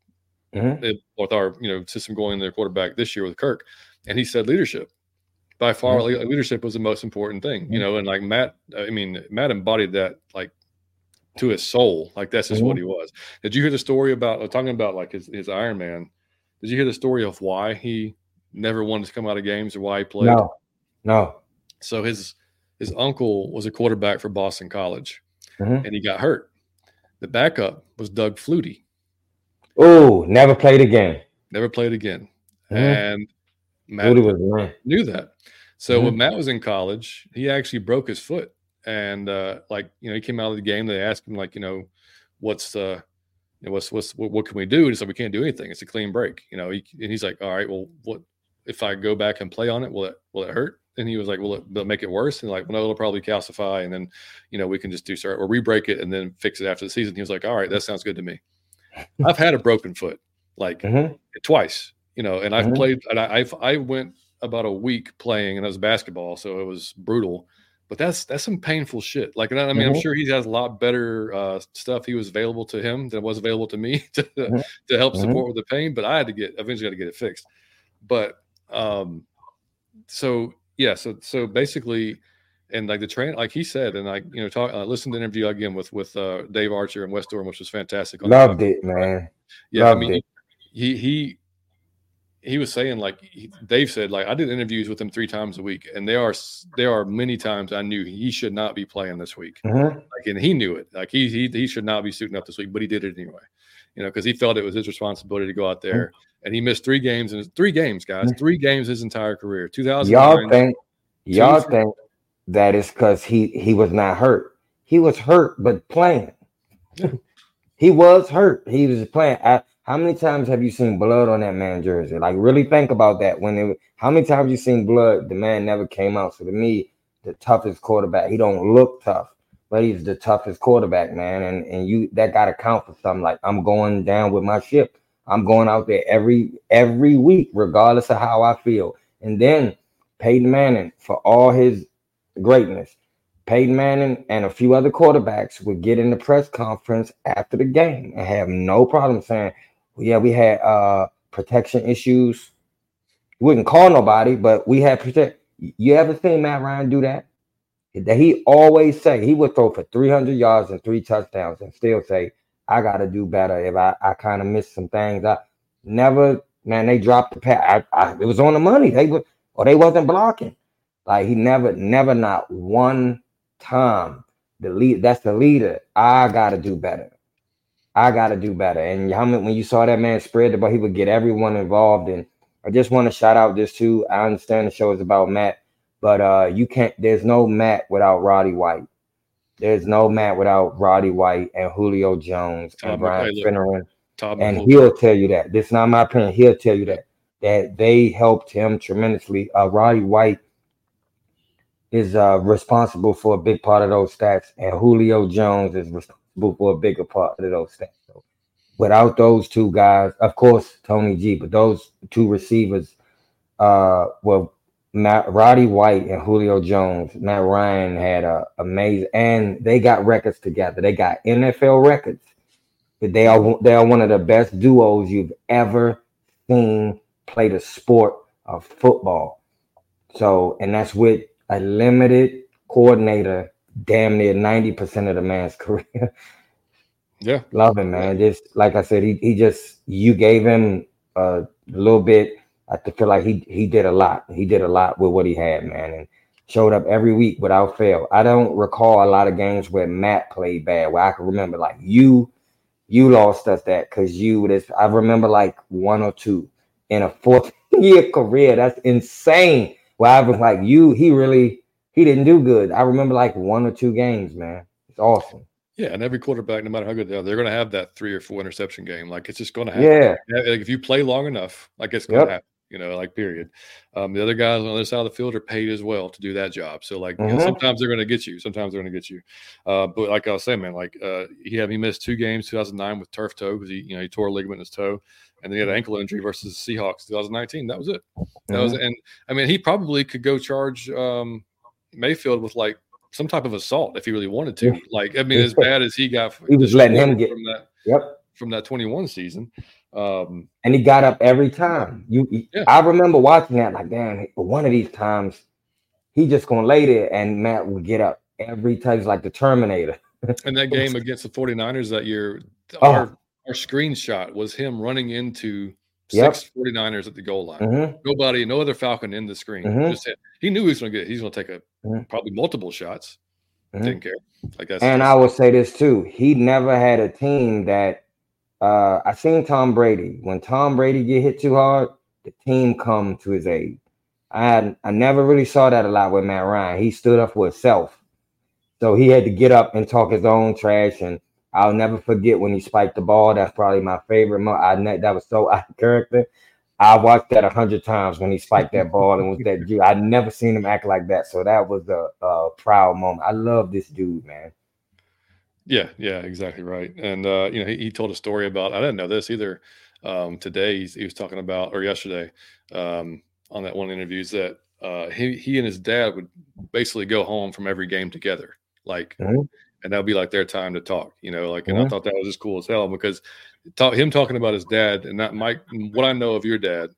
system going in their quarterback this year with Kirk, and he said leadership. By far, leadership was the most important thing. And like Matt embodied that like to his soul. Like that's just what he was. Did you hear the story about talking about like his Iron Man? Did you hear the story of why he never wanted to come out of games or why he played? No. So his uncle was a quarterback for Boston College, and he got hurt. The backup was Doug Flutie. Oh, never played again. And Matt knew that. So when Matt was in college, he actually broke his foot. And he came out of the game. They asked him what can we do? He said, we can't do anything. It's a clean break. And he's like, all right, well, what if I go back and play on it? Will it hurt? And he was like, will it make it worse? And like, well, no, it'll probably calcify. And then, we can just or re-break it and then fix it after the season. He was like, all right, that sounds good to me. I've had a broken foot twice, and I've played, and I went about a week playing, and it was basketball. So it was brutal. But that's some painful shit. Like, I'm sure he has a lot better stuff he was available to him than was available to me to help support with the pain. But I eventually had to get it fixed. But so basically, and like the train, like he said, and like listen to the interview again with Dave Archer and Wes Durham, which was fantastic. Loved it, man. Yeah, Loved it. he was saying, like Dave said, like I did interviews with him 3 times a week, and there are many times I knew he should not be playing this week, like, and he knew it, like he should not be suiting up this week, but he did it anyway, because he felt it was his responsibility to go out there, and he missed 3 games, and 3 games, guys, 3 games his entire career. 2009. Y'all think that is because he was not hurt? He was hurt, but playing. Yeah. He was hurt. He was playing. How many times have you seen blood on that man's jersey? Like, really think about that. How many times you seen blood? The man never came out. So to me, the toughest quarterback. He don't look tough, but he's the toughest quarterback, man. And you that got to count for something. Like, I'm going down with my ship. I'm going out there every week, regardless of how I feel. And then Peyton Manning, for all his greatness, Peyton Manning and a few other quarterbacks would get in the press conference after the game and have no problem saying, yeah, we had protection issues. We wouldn't call nobody, but we had protect. You ever seen Matt Ryan do that? That he always say he would throw for 300 yards and 3 touchdowns and still say, I got to do better if I kind of missed some things. I never, man, they dropped the pass. It was on the money. They wasn't blocking. Like, he never not one time. That's the leader. I got to do better. And when you saw that man spread the ball, he would get everyone involved. And I just want to shout out this too. I understand the show is about Matt, but there's no Matt without Roddy White. There's no Matt without Roddy White and Julio Jones and Brian Finneran. And he'll tell you that. This is not my opinion. He'll tell you that they helped him tremendously. Roddy White is responsible for a big part of those stats, and Julio Jones is responsible for a bigger part of those stats. So without those 2 guys, of course, Tony G, but those 2 receivers, Roddy White and Julio Jones. Matt Ryan had amazing, and they got records together. They got NFL records. But they are one of the best duos you've ever seen play the sport of football. So, and that's with a limited coordinator, damn near 90% of the man's career. Yeah. Love him, man. Just like I said, you gave him a little bit. I feel like he did a lot. He did a lot with what he had, man, and showed up every week without fail. I don't recall a lot of games where Matt played bad, where I can remember, like, you lost us that because I remember like 1 or 2 in a 4th-year career. That's insane. Well, I was like, he didn't do good. I remember like 1 or 2 games, man. It's awesome. Yeah, and every quarterback, no matter how good they are, they're going to have that 3 or 4 interception game. Like, it's just going to happen. Yeah. Like, if you play long enough, like, it's going to happen. Like, period. The other guys on the other side of the field are paid as well to do that job. So, like, sometimes they're going to get you. Sometimes they're going to get you. But like I was saying, man, like, he missed 2 games, 2009 with turf toe because he tore a ligament in his toe. And then he had an ankle injury versus the Seahawks 2019. That was it. And I mean, he probably could go charge Mayfield with like some type of assault if he really wanted to. Like, I mean, as bad as he got, he was letting him get from that 21 season. And he got up every time. I remember watching that, like, damn, one of these times he just gonna lay there and Matt would get up every time. He's like the Terminator. And that game against the 49ers that year, our screenshot was him running into 6 49ers at the goal line. No other Falcon in the screen. Just he knew he was going to get it. He's going to take probably multiple shots. Didn't care. Like, that's and I will say this too. He never had a team that I seen Tom Brady. When Tom Brady get hit too hard, the team come to his aid. I never really saw that a lot with Matt Ryan. He stood up for himself. So he had to get up and talk his own trash. And I'll never forget when he spiked the ball. That's probably my favorite moment. That was so out of character. I watched that 100 times when he spiked that ball and was that dude. I'd never seen him act like that. So that was a proud moment. I love this dude, man. Yeah, exactly right. And he told a story about, I didn't know this either. Today he was talking about, or yesterday, on that one of the interviews, that he and his dad would basically go home from every game together, like, and that would be like their time to talk, like. And I thought that was just cool as hell because him talking about his dad and not Mike. What I know of your dad,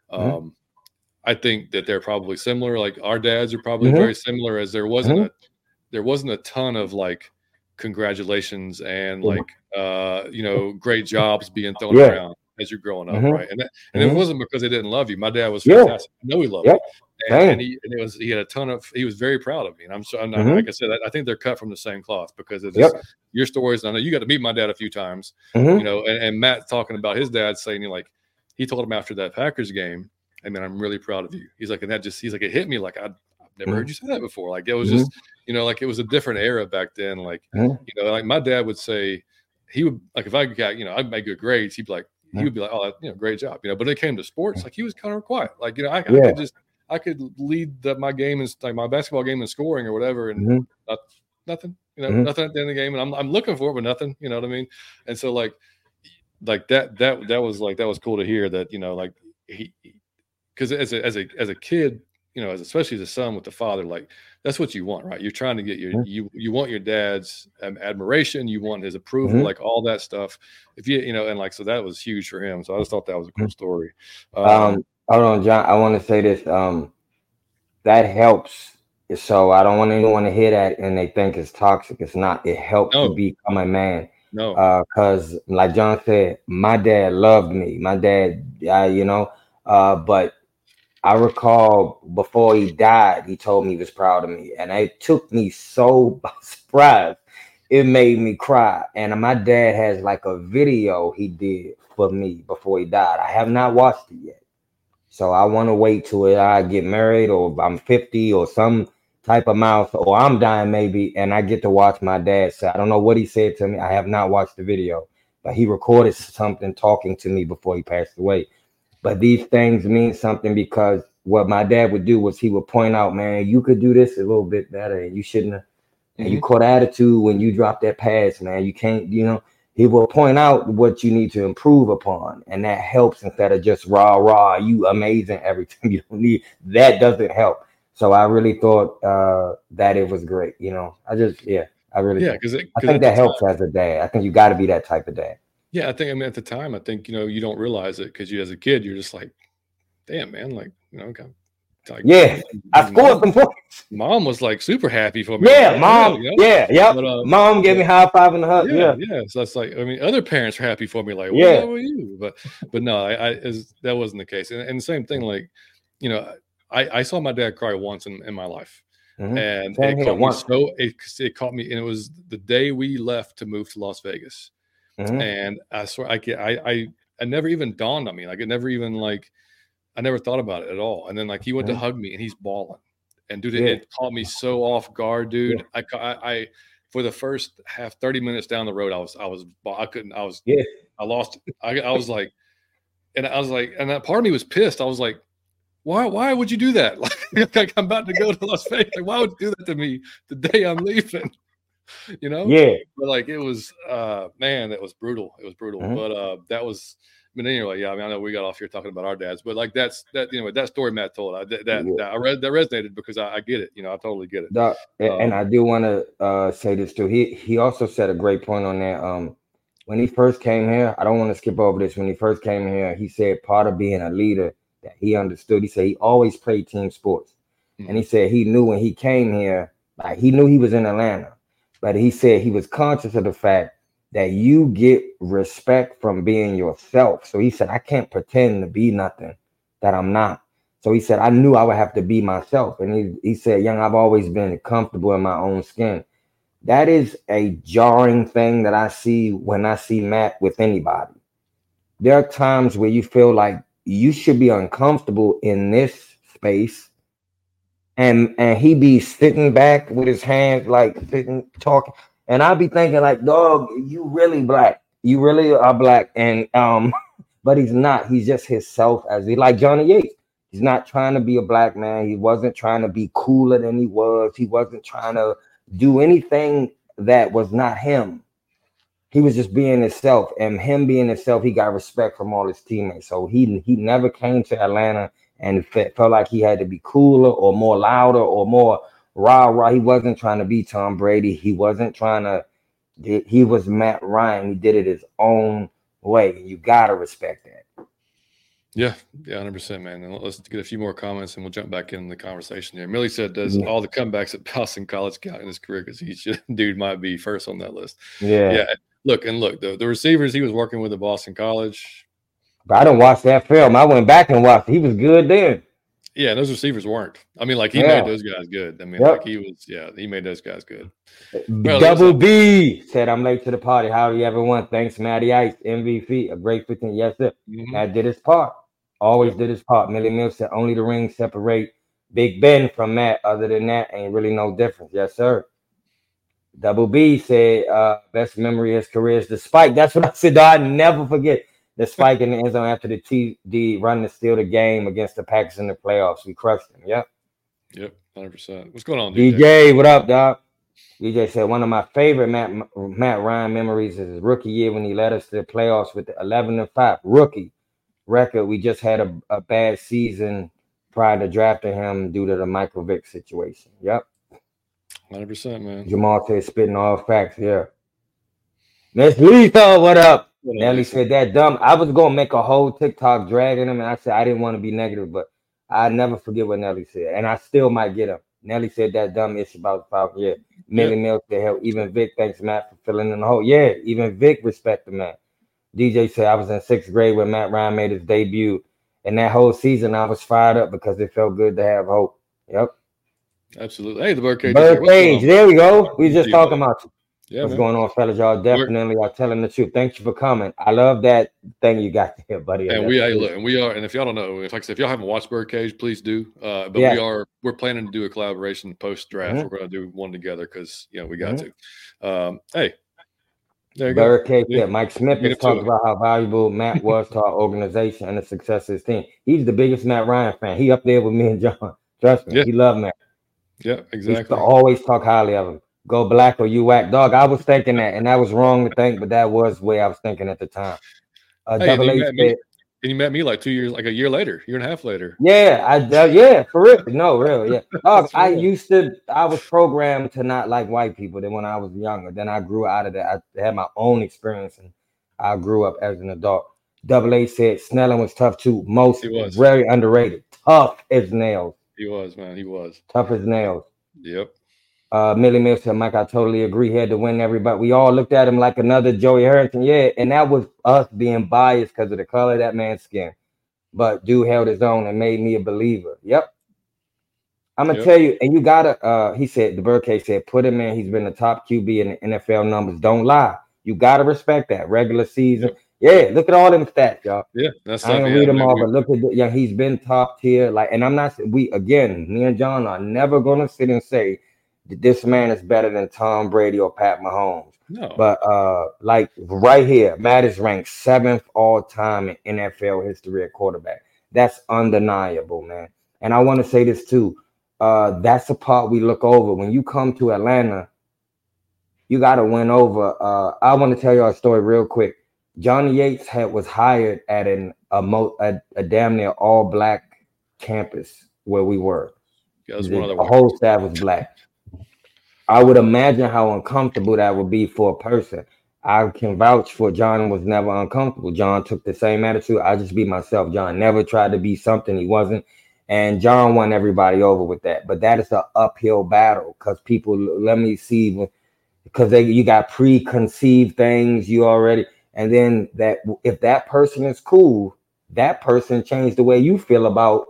I think that they're probably similar. Like, our dads are probably very similar, as there wasn't a ton of like congratulations and like great jobs being thrown around. as you're growing up, right? And it wasn't because they didn't love you. My dad was fantastic. I know he loved me. And he had a ton of, he was very proud of me. And like I said, I think they're cut from the same cloth because of just your stories. And I know you got to meet my dad a few times, you know, and Matt talking about his dad saying, like, he told him after that Packers game, I mean, I'm really proud of you. He's like, and that just, he's like, it hit me like, I've never heard you say that before. Like, it was just, you know, like it was a different era back then. Like, you know, like my dad would say, he would, like, if I got, you know, I'd make good grades, he'd be like, oh, you know, great job, you know. But when it came to sports, like, he was kind of quiet. Like, you know, I could lead my game and like my basketball game in scoring or whatever, and nothing, you know, nothing at the end of the game, and I'm looking for it, but nothing, you know what I mean? And so like that was cool to hear that, you know, like because as a kid, you know, especially as a son with the father, like that's what you want, right? You're trying to get you want your dad's admiration, you want his approval, like all that stuff. If you know, and like, so that was huge for him. So I just thought that was a cool story. Hold on, John. I want to say this. That helps. So I don't want anyone to hear that and they think it's toxic. It's not. It helps to become a man. No, because like John said, my dad loved me. My dad, you know, but I recall before he died, he told me he was proud of me, and it took me so by surprise. It made me cry. And my dad has like a video he did for me before he died. I have not watched it yet, so I want to wait till I get married or I'm 50 or some type of mouth, or I'm dying maybe, and I get to watch my dad say. I don't know what he said to me. I have not watched the video, but he recorded something talking to me before he passed away. But these things mean something because what my dad would do was he would point out, man, you could do this a little bit better, and you shouldn't have. And you caught attitude when you dropped that pass, man. You can't, you know. He will point out what you need to improve upon, and that helps instead of just rah, you amazing every time. You don't need that. Doesn't help. So I really thought that it was great. You know, I really because I think that helps as a dad. I think you got to be that type of dad. Yeah, I think, I mean, at the time, I think, you know, you don't realize it because you, as a kid, you're just like, damn, man, like, you know, like, I scored some points. Mom was like super happy for me. Yeah, like, mom. You know? Mom gave me high five in the hug. Yeah. So that's like, I mean, other parents are happy for me. Like, what were you? But no, that wasn't the case. And the same thing, like, you know, I saw my dad cry once in my life, and it caught me. And it was the day we left to move to Las Vegas. And I swear, I never even dawned on me. Like, it never even, like, I never thought about it at all. And then, like, he went to hug me and he's bawling, and dude, it caught me so off guard, dude. I for the first 30 minutes down the road, I lost it. I was like, and that part of me was pissed. I was like, why would you do that? Like, I'm about to go to Las Vegas. Like, why would you do that to me the day I'm leaving? You know? Yeah. But like, it was, man, that was brutal. It was brutal. But that was, I mean, anyway, I mean, I know we got off here talking about our dads, but like, that, you know, that story Matt told, that resonated because I get it. You know, I totally get it. And I do want to say this too. He also said a great point on that. When he first came here, I don't want to skip over this. When he first came here, he said part of being a leader that he understood. He said he always played team sports. And he said he knew when he came here, like, he knew he was in Atlanta, but he said he was conscious of the fact that you get respect from being yourself. So he said, I can't pretend to be nothing that I'm not. So he said, I knew I would have to be myself. And he said, young, I've always been comfortable in my own skin. That is a jarring thing that I see when I see Matt with anybody. There are times where you feel like you should be uncomfortable in this space. And he be sitting back with his hands, like sitting, talking. And I'll be thinking, like, dog, you really black. You really are black. And but he's not. He's just himself, as he, like Johnny Yates. He's not trying to be a black man. He wasn't trying to be cooler than he was. He wasn't trying to do anything that was not him. He was just being himself. And him being himself, he got respect from all his teammates. So he never came to Atlanta and felt like he had to be cooler or more louder or more rah. He wasn't trying to be Tom Brady. He wasn't trying to. He was Matt Ryan. He did it his own way. You gotta respect that. Yeah, 100%, man. And let's get a few more comments, and we'll jump back in the conversation here. Millie said, "Does all the comebacks at Boston College count in his career? Because dude might be first on that list." Yeah. Look, the receivers he was working with at Boston College, But I didn't watch that film. I went back and watched. He was good then. Yeah, and those receivers weren't. I mean, like he made those guys good. I mean, like he made those guys good. Well, Double B said, "I'm late to the party. Howdy, everyone. Thanks, Matty Ice, MVP, a great 15. Yes, sir. Matt did his part. Always did his part. Millie Mills said, only the rings separate Big Ben from Matt. Other than that, ain't really no difference. Yes, sir. Double B said, best memory of his career is the spike. That's what I said. I never forget the spike in the end zone after the TD run to steal the game against the Packers in the playoffs. We crushed them. Yep. 100%. What's going on, DJ? What up, dog? DJ said, one of my favorite Matt Ryan memories is his rookie year when he led us to the playoffs with the 11-5 rookie record. We just had a bad season prior to drafting him due to the Michael Vick situation. Yep. 100%, man. Jamal said, spitting all facts here. Miss Lethal, what up? Nelly said, that dumb. I was going to make a whole TikTok dragging him, and I said I didn't want to be negative, but I never forget what Nelly said, and I still might get him. Nelly said that dumb issue about the Falcons. Yeah. Millie Mills said, hell, even Vic, thanks, Matt, for filling in the hole. Yeah, even Vic respect the man. DJ said, I was in 6th grade when Matt Ryan made his debut, and that whole season I was fired up because it felt good to have hope. Yep. Absolutely. Hey, the Birdcage. Birdcage, there we go. We just talking about you. Yeah, what's going on, fellas? Y'all definitely are telling the truth. Thank you for coming. I love that thing you got there, buddy. And we are, and if y'all don't know, like I said, if y'all haven't watched Birdcage, please do. But we're planning to do a collaboration post draft. We're going to do one together because we got to. Hey, there you Birdcage, go. Yeah, Mike Smith has talked about how valuable Matt was to our organization and the success of his team. He's the biggest Matt Ryan fan. He up there with me and John. Trust me, he loved Matt. Yeah, exactly. He always talk highly of him. Go black or you whack, dog. I was thinking that, and that was wrong to think, but that was the way I was thinking at the time. You met me like 2 years, like a year later, year and a half later. Yeah, for real. No, real, yeah. Dog, I was programmed to not like white people. Then when I was younger, then I grew out of that. I had my own experience, and I grew up as an adult. Double A said Snelling was tough too. Very underrated. Tough as nails. He was, man. He was tough as nails. Yep. Millie Mills said, Mike, I totally agree. He had to win everybody. We all looked at him like another Joey Harrington. Yeah, and that was us being biased because of the color of that man's skin. But dude held his own and made me a believer. Yep. I'm going to tell you, and you got to, he said, the Birdcage said, put him in. He's been the top QB in the NFL numbers. Don't lie. You got to respect that. Regular season. Yeah, look at all them stats, y'all. Yeah, that's I didn't read them all, but look at he's been top tier. Like, and I'm not, me and John are never going to sit and say, this man is better than Tom Brady or Pat Mahomes. No. But like right here, Matt is ranked 7th all time in NFL history at quarterback. That's undeniable, man. And I want to say this too. That's the part we look over. When you come to Atlanta, you got to win over. I want to tell you a story real quick. Johnny Yates was hired at a damn near all black campus where we were. Yeah, the whole staff was black. I would imagine how uncomfortable that would be for a person. I can vouch for John was never uncomfortable. John took the same attitude. I just be myself. John never tried to be something he wasn't. And John won everybody over with that. But that is an uphill battle because people, let me see, because you got preconceived things you already. And then that if that person is cool, that person changed the way you feel about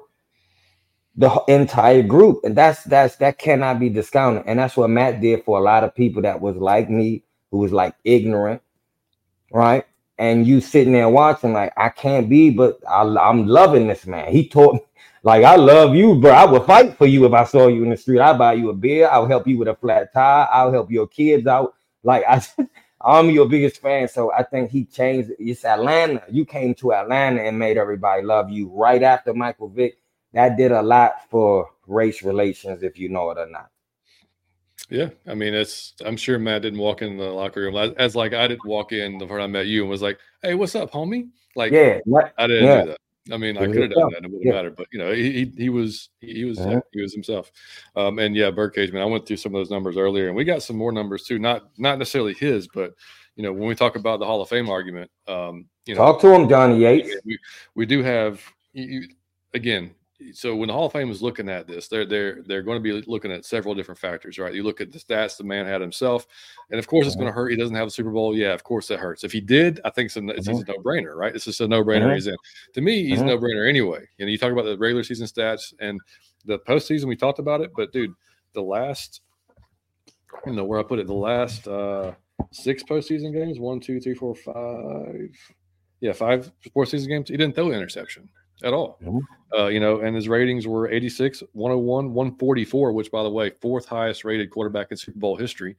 the entire group, and that cannot be discounted. And that's what Matt did for a lot of people that was like me, who was like ignorant, right? And you sitting there watching, like, I can't be, but I'm loving this man. He taught me, like, I love you, bro. I would fight for you if I saw you in the street. I'll buy you a beer. I'll help you with a flat tire. I'll help your kids out. Like, I'm your biggest fan. So I think he changed. It's Atlanta. You came to Atlanta and made everybody love you right after Michael Vick. That did a lot for race relations, if you know it or not. Yeah, I mean, I'm sure Matt didn't walk in the locker room as like I didn't walk in the first time I met you and was like, "Hey, what's up, homie?" Like, I didn't do that. I mean, I could have done that; it wouldn't matter. But he was himself. And yeah, Birdcage, man, I went through some of those numbers earlier, and we got some more numbers too. Not necessarily his, but when we talk about the Hall of Fame argument, talk to him, Johnny Yates. We do have again. so when the Hall of Fame is looking at this, they're going to be looking at several different factors, right? You look at the stats the man had himself, and of course it's going to hurt. He doesn't have a Super Bowl. Yeah, of course that hurts. If he did, I think it's a no-brainer, right? It's just a no-brainer. He's in. To me, he's a no-brainer anyway. You know, you talk about the regular season stats and the postseason. We talked about it, but dude, the last, I don't know where I put it. The last 6 postseason games, 1, 2, 3, 4, 5. Yeah, 5 sports season games. He didn't throw an interception at all. You know, and his ratings were 86, 101, 144, which, by the way, 4th highest rated quarterback in Super Bowl history.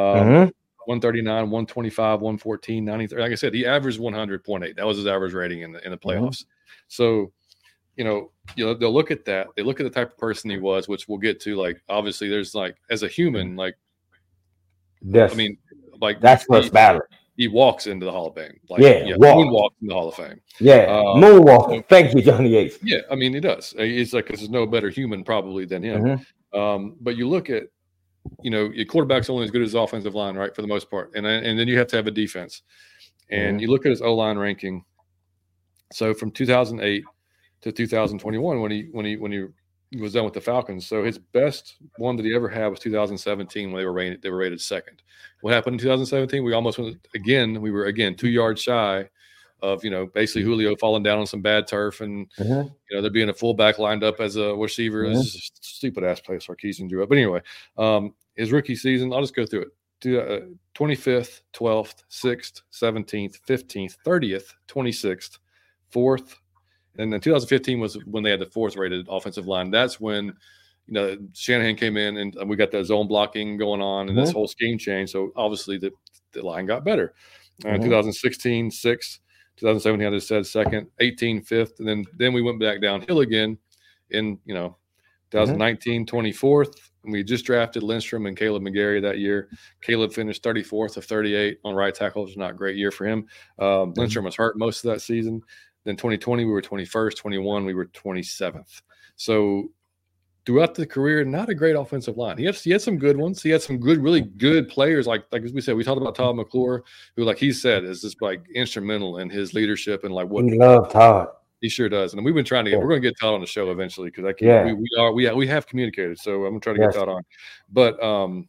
139, 125, 114, 93. Like I said, he averaged 100.8. That was his average rating in the playoffs. So, you know, they'll look at that. They look at the type of person he was, which we'll get to. Like, obviously, there's like, as a human, like, I mean, like, that's what's valid. He walks into the Hall of Fame. Like, moonwalks in the Hall of Fame. Moonwalking. Thank you, Johnny Yates. Yeah, I mean, he does. It's like there's no better human probably than him. But you look at, you know, your quarterback's only as good as his offensive line, right, for the most part. And then you have to have a defense. And you look at his O-line ranking. So from 2008 to 2021, when he was done with the Falcons, so his best one that he ever had was 2017 when they were rated second. What happened in 2017? We almost went again. We were 2 yards shy of, you know, basically Julio falling down on some bad turf, and you know, there being a fullback lined up as a receiver. This is a stupid ass play Sarkisian drew up. But anyway, his rookie season, I'll just go through it: 25th, 12th, 6th, 17th, 15th, 30th, 26th, 4th. And then 2015 was when they had the 4th rated offensive line. That's when, you know, Shanahan came in and we got that zone blocking going on and this whole scheme change. So obviously the line got better. 2016, 6th, 2017, I just said 2nd, 18, 5th. And then we went back downhill again in, you know, 2019, 24th. And we just drafted Lindstrom and Caleb McGarry that year. Caleb finished 34th of 38 on right tackle, which was not a great year for him. Lindstrom was hurt most of that season. Then 2020, we were 21st. 21, we were 27th. So throughout the career, not a great offensive line. He had some good ones. He had some good, really good players. Like as we said, we talked about Todd McClure, who, like he said, is just like instrumental in his leadership and like what we love Todd. He sure does. And we've been trying to get. We're going to get Todd on the show eventually because I can't. We have communicated. So I'm going to try to get Todd on. But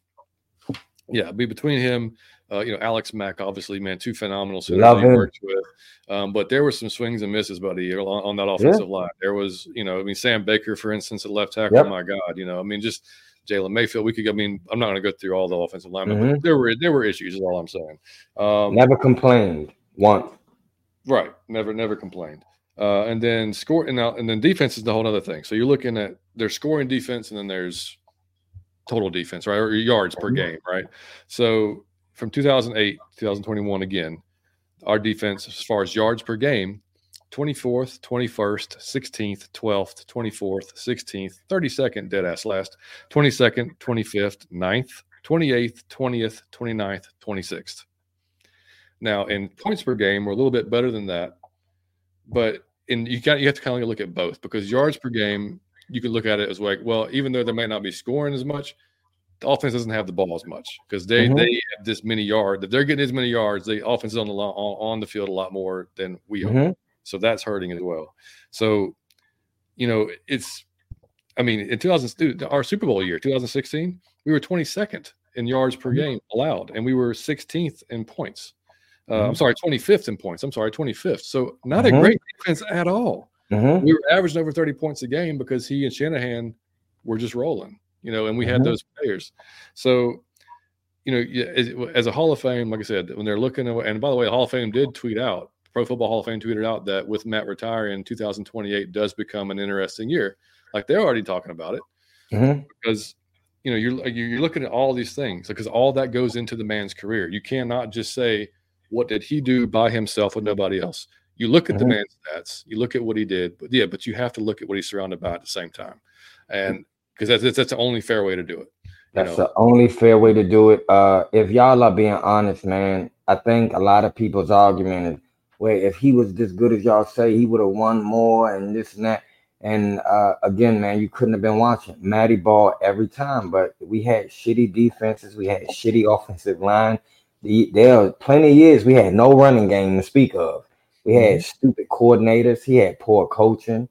between him. You know, Alex Mack, obviously, man, 2 phenomenal centers that he worked with. But there were some swings and misses, buddy, on that offensive line. There was, you know, I mean, Sam Baker, for instance, at left tackle. Oh my God, you know, I mean, just Jalen Mayfield. I'm not going to go through all the offensive linemen, but there were issues. Is all I'm saying. Never complained once. Right, never complained. And then then defense is the whole other thing. So you're looking at there's scoring defense, and then there's total defense, right, or yards per game, right? So from 2008, 2021, again, our defense, as far as yards per game, 24th, 21st, 16th, 12th, 24th, 16th, 32nd, dead ass last, 22nd, 25th, 9th, 28th, 20th, 29th, 26th. Now, in points per game, we're a little bit better than that, but you have to kind of look at both, because yards per game, you can look at it as like, well, even though they might not be scoring as much, the offense doesn't have the ball as much because they have this many yards. If they're getting as many yards, the offense is on the field a lot more than we are. So that's hurting as well. So, you know, in our Super Bowl year, 2016, we were 22nd in yards per game allowed, and we were 16th in points. 25th in points. 25th. So not a great defense at all. We were averaging over 30 points a game because he and Shanahan were just rolling. You know, and we had those players. So, you know, as a Hall of Fame, like I said, when they're looking at, and by the way, the Hall of Fame did tweet out, Pro Football Hall of Fame tweeted out that with Matt retiring, 2028 does become an interesting year. Like they're already talking about it because, you know, you're looking at all these things because all that goes into the man's career. You cannot just say, what did he do by himself with nobody else? You look at the man's stats, you look at what he did, but you have to look at what he's surrounded by at the same time. And because that's the only fair way to do it. That's the only fair way to do it. If y'all are being honest, man, I think a lot of people's argument is, well, if he was this good as y'all say, he would have won more and this and that. And again, man, you couldn't have been watching. Matty ball every time, but we had shitty defenses. We had shitty offensive line. There were plenty of years we had no running game to speak of. We had stupid coordinators. He had poor coaching.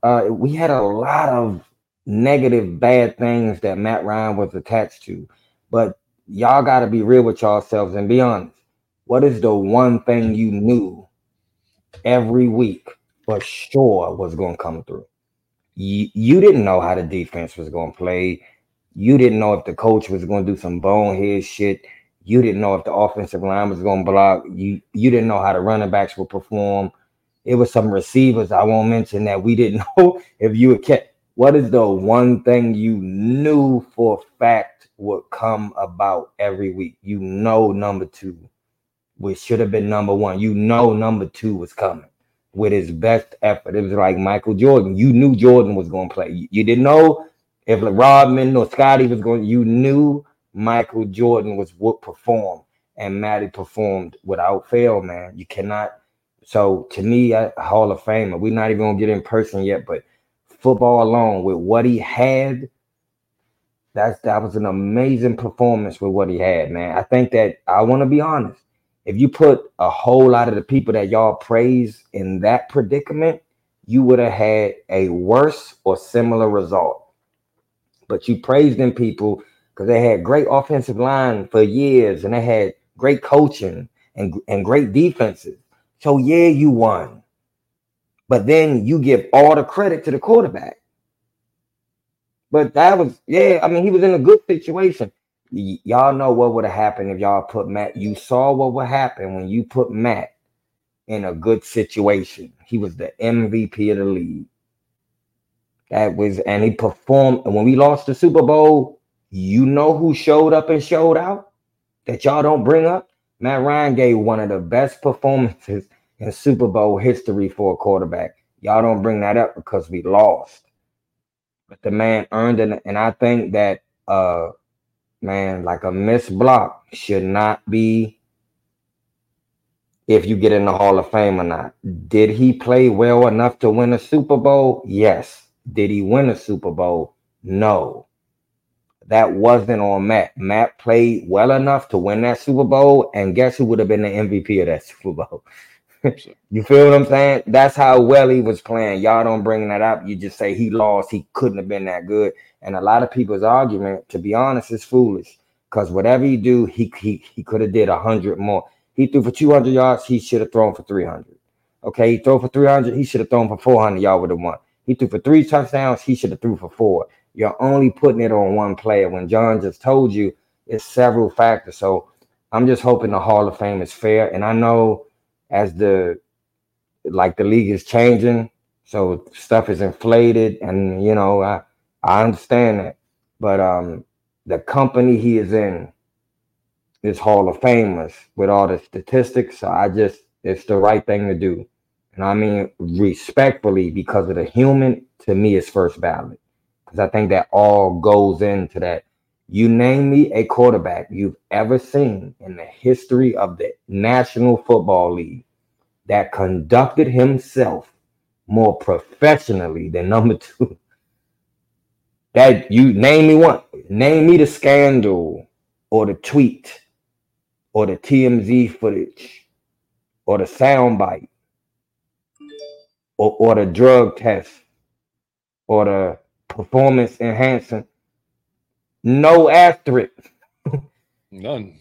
we had a lot of negative, bad things that Matt Ryan was attached to. But y'all got to be real with yourselves and be honest. What is the one thing you knew every week for sure was going to come through? You didn't know how the defense was going to play. You didn't know if the coach was going to do some bonehead shit. You didn't know if the offensive line was going to block. You didn't know how the running backs would perform. It was some receivers I won't mention that we didn't know if you would catch. What is the one thing you knew for a fact would come about every week? You know, number two, which should have been number one. You know, number two was coming with his best effort. It was like Michael Jordan. You knew Jordan was going to play. You didn't know if Rodman or Scotty was going. You knew Michael Jordan would perform, and Matty performed without fail. Man, you cannot. So to me, a Hall of Famer. We're not even gonna get in person yet, but football alone with what he had, that was an amazing performance with what he had, man. I think that I want to be honest. If you put a whole lot of the people that y'all praise in that predicament, you would have had a worse or similar result. But you praised them people because they had great offensive line for years and they had great coaching and great defenses. So yeah, you won. But then you give all the credit to the quarterback. But that was, I mean, he was in a good situation. Y'all know what would have happened if y'all put Matt. You saw what would happen when you put Matt in a good situation. He was the MVP of the league. And he performed. And when we lost the Super Bowl, you know who showed up and showed out that y'all don't bring up? Matt Ryan gave one of the best performances in Super Bowl history for a quarterback. Y'all don't bring that up because we lost. But the man earned it. And I think that, man, like a missed block should not be if you get in the Hall of Fame or not. Did he play well enough to win a Super Bowl? Yes. Did he win a Super Bowl? No. That wasn't on Matt. Matt played well enough to win that Super Bowl, and guess who would have been the MVP of that Super Bowl? You feel what I'm saying? That's how well he was playing. Y'all don't bring that up. You just say he lost. He couldn't have been that good. And a lot of people's argument, to be honest, is foolish. Because whatever he do, he could have did 100 more. He threw for 200 yards. He should have thrown for 300. Okay, he threw for 300. He should have thrown for 400. Y'all would have won. He threw for 3 touchdowns. He should have threw for 4. You're only putting it on one player. When John just told you, it's several factors. So I'm just hoping the Hall of Fame is fair. And I know as the league is changing, so stuff is inflated, and you know, I understand that. But the company he is in is Hall of Famers with all the statistics. So it's the right thing to do. And I mean respectfully, because of the human, to me, it's first ballot. Because I think that all goes into that. You name me a quarterback you've ever seen in the history of the National Football League that conducted himself more professionally than number 2. That you name me one. Name me the scandal or the tweet or the TMZ footage or the soundbite or the drug test or the performance enhancing. No asterisk. None.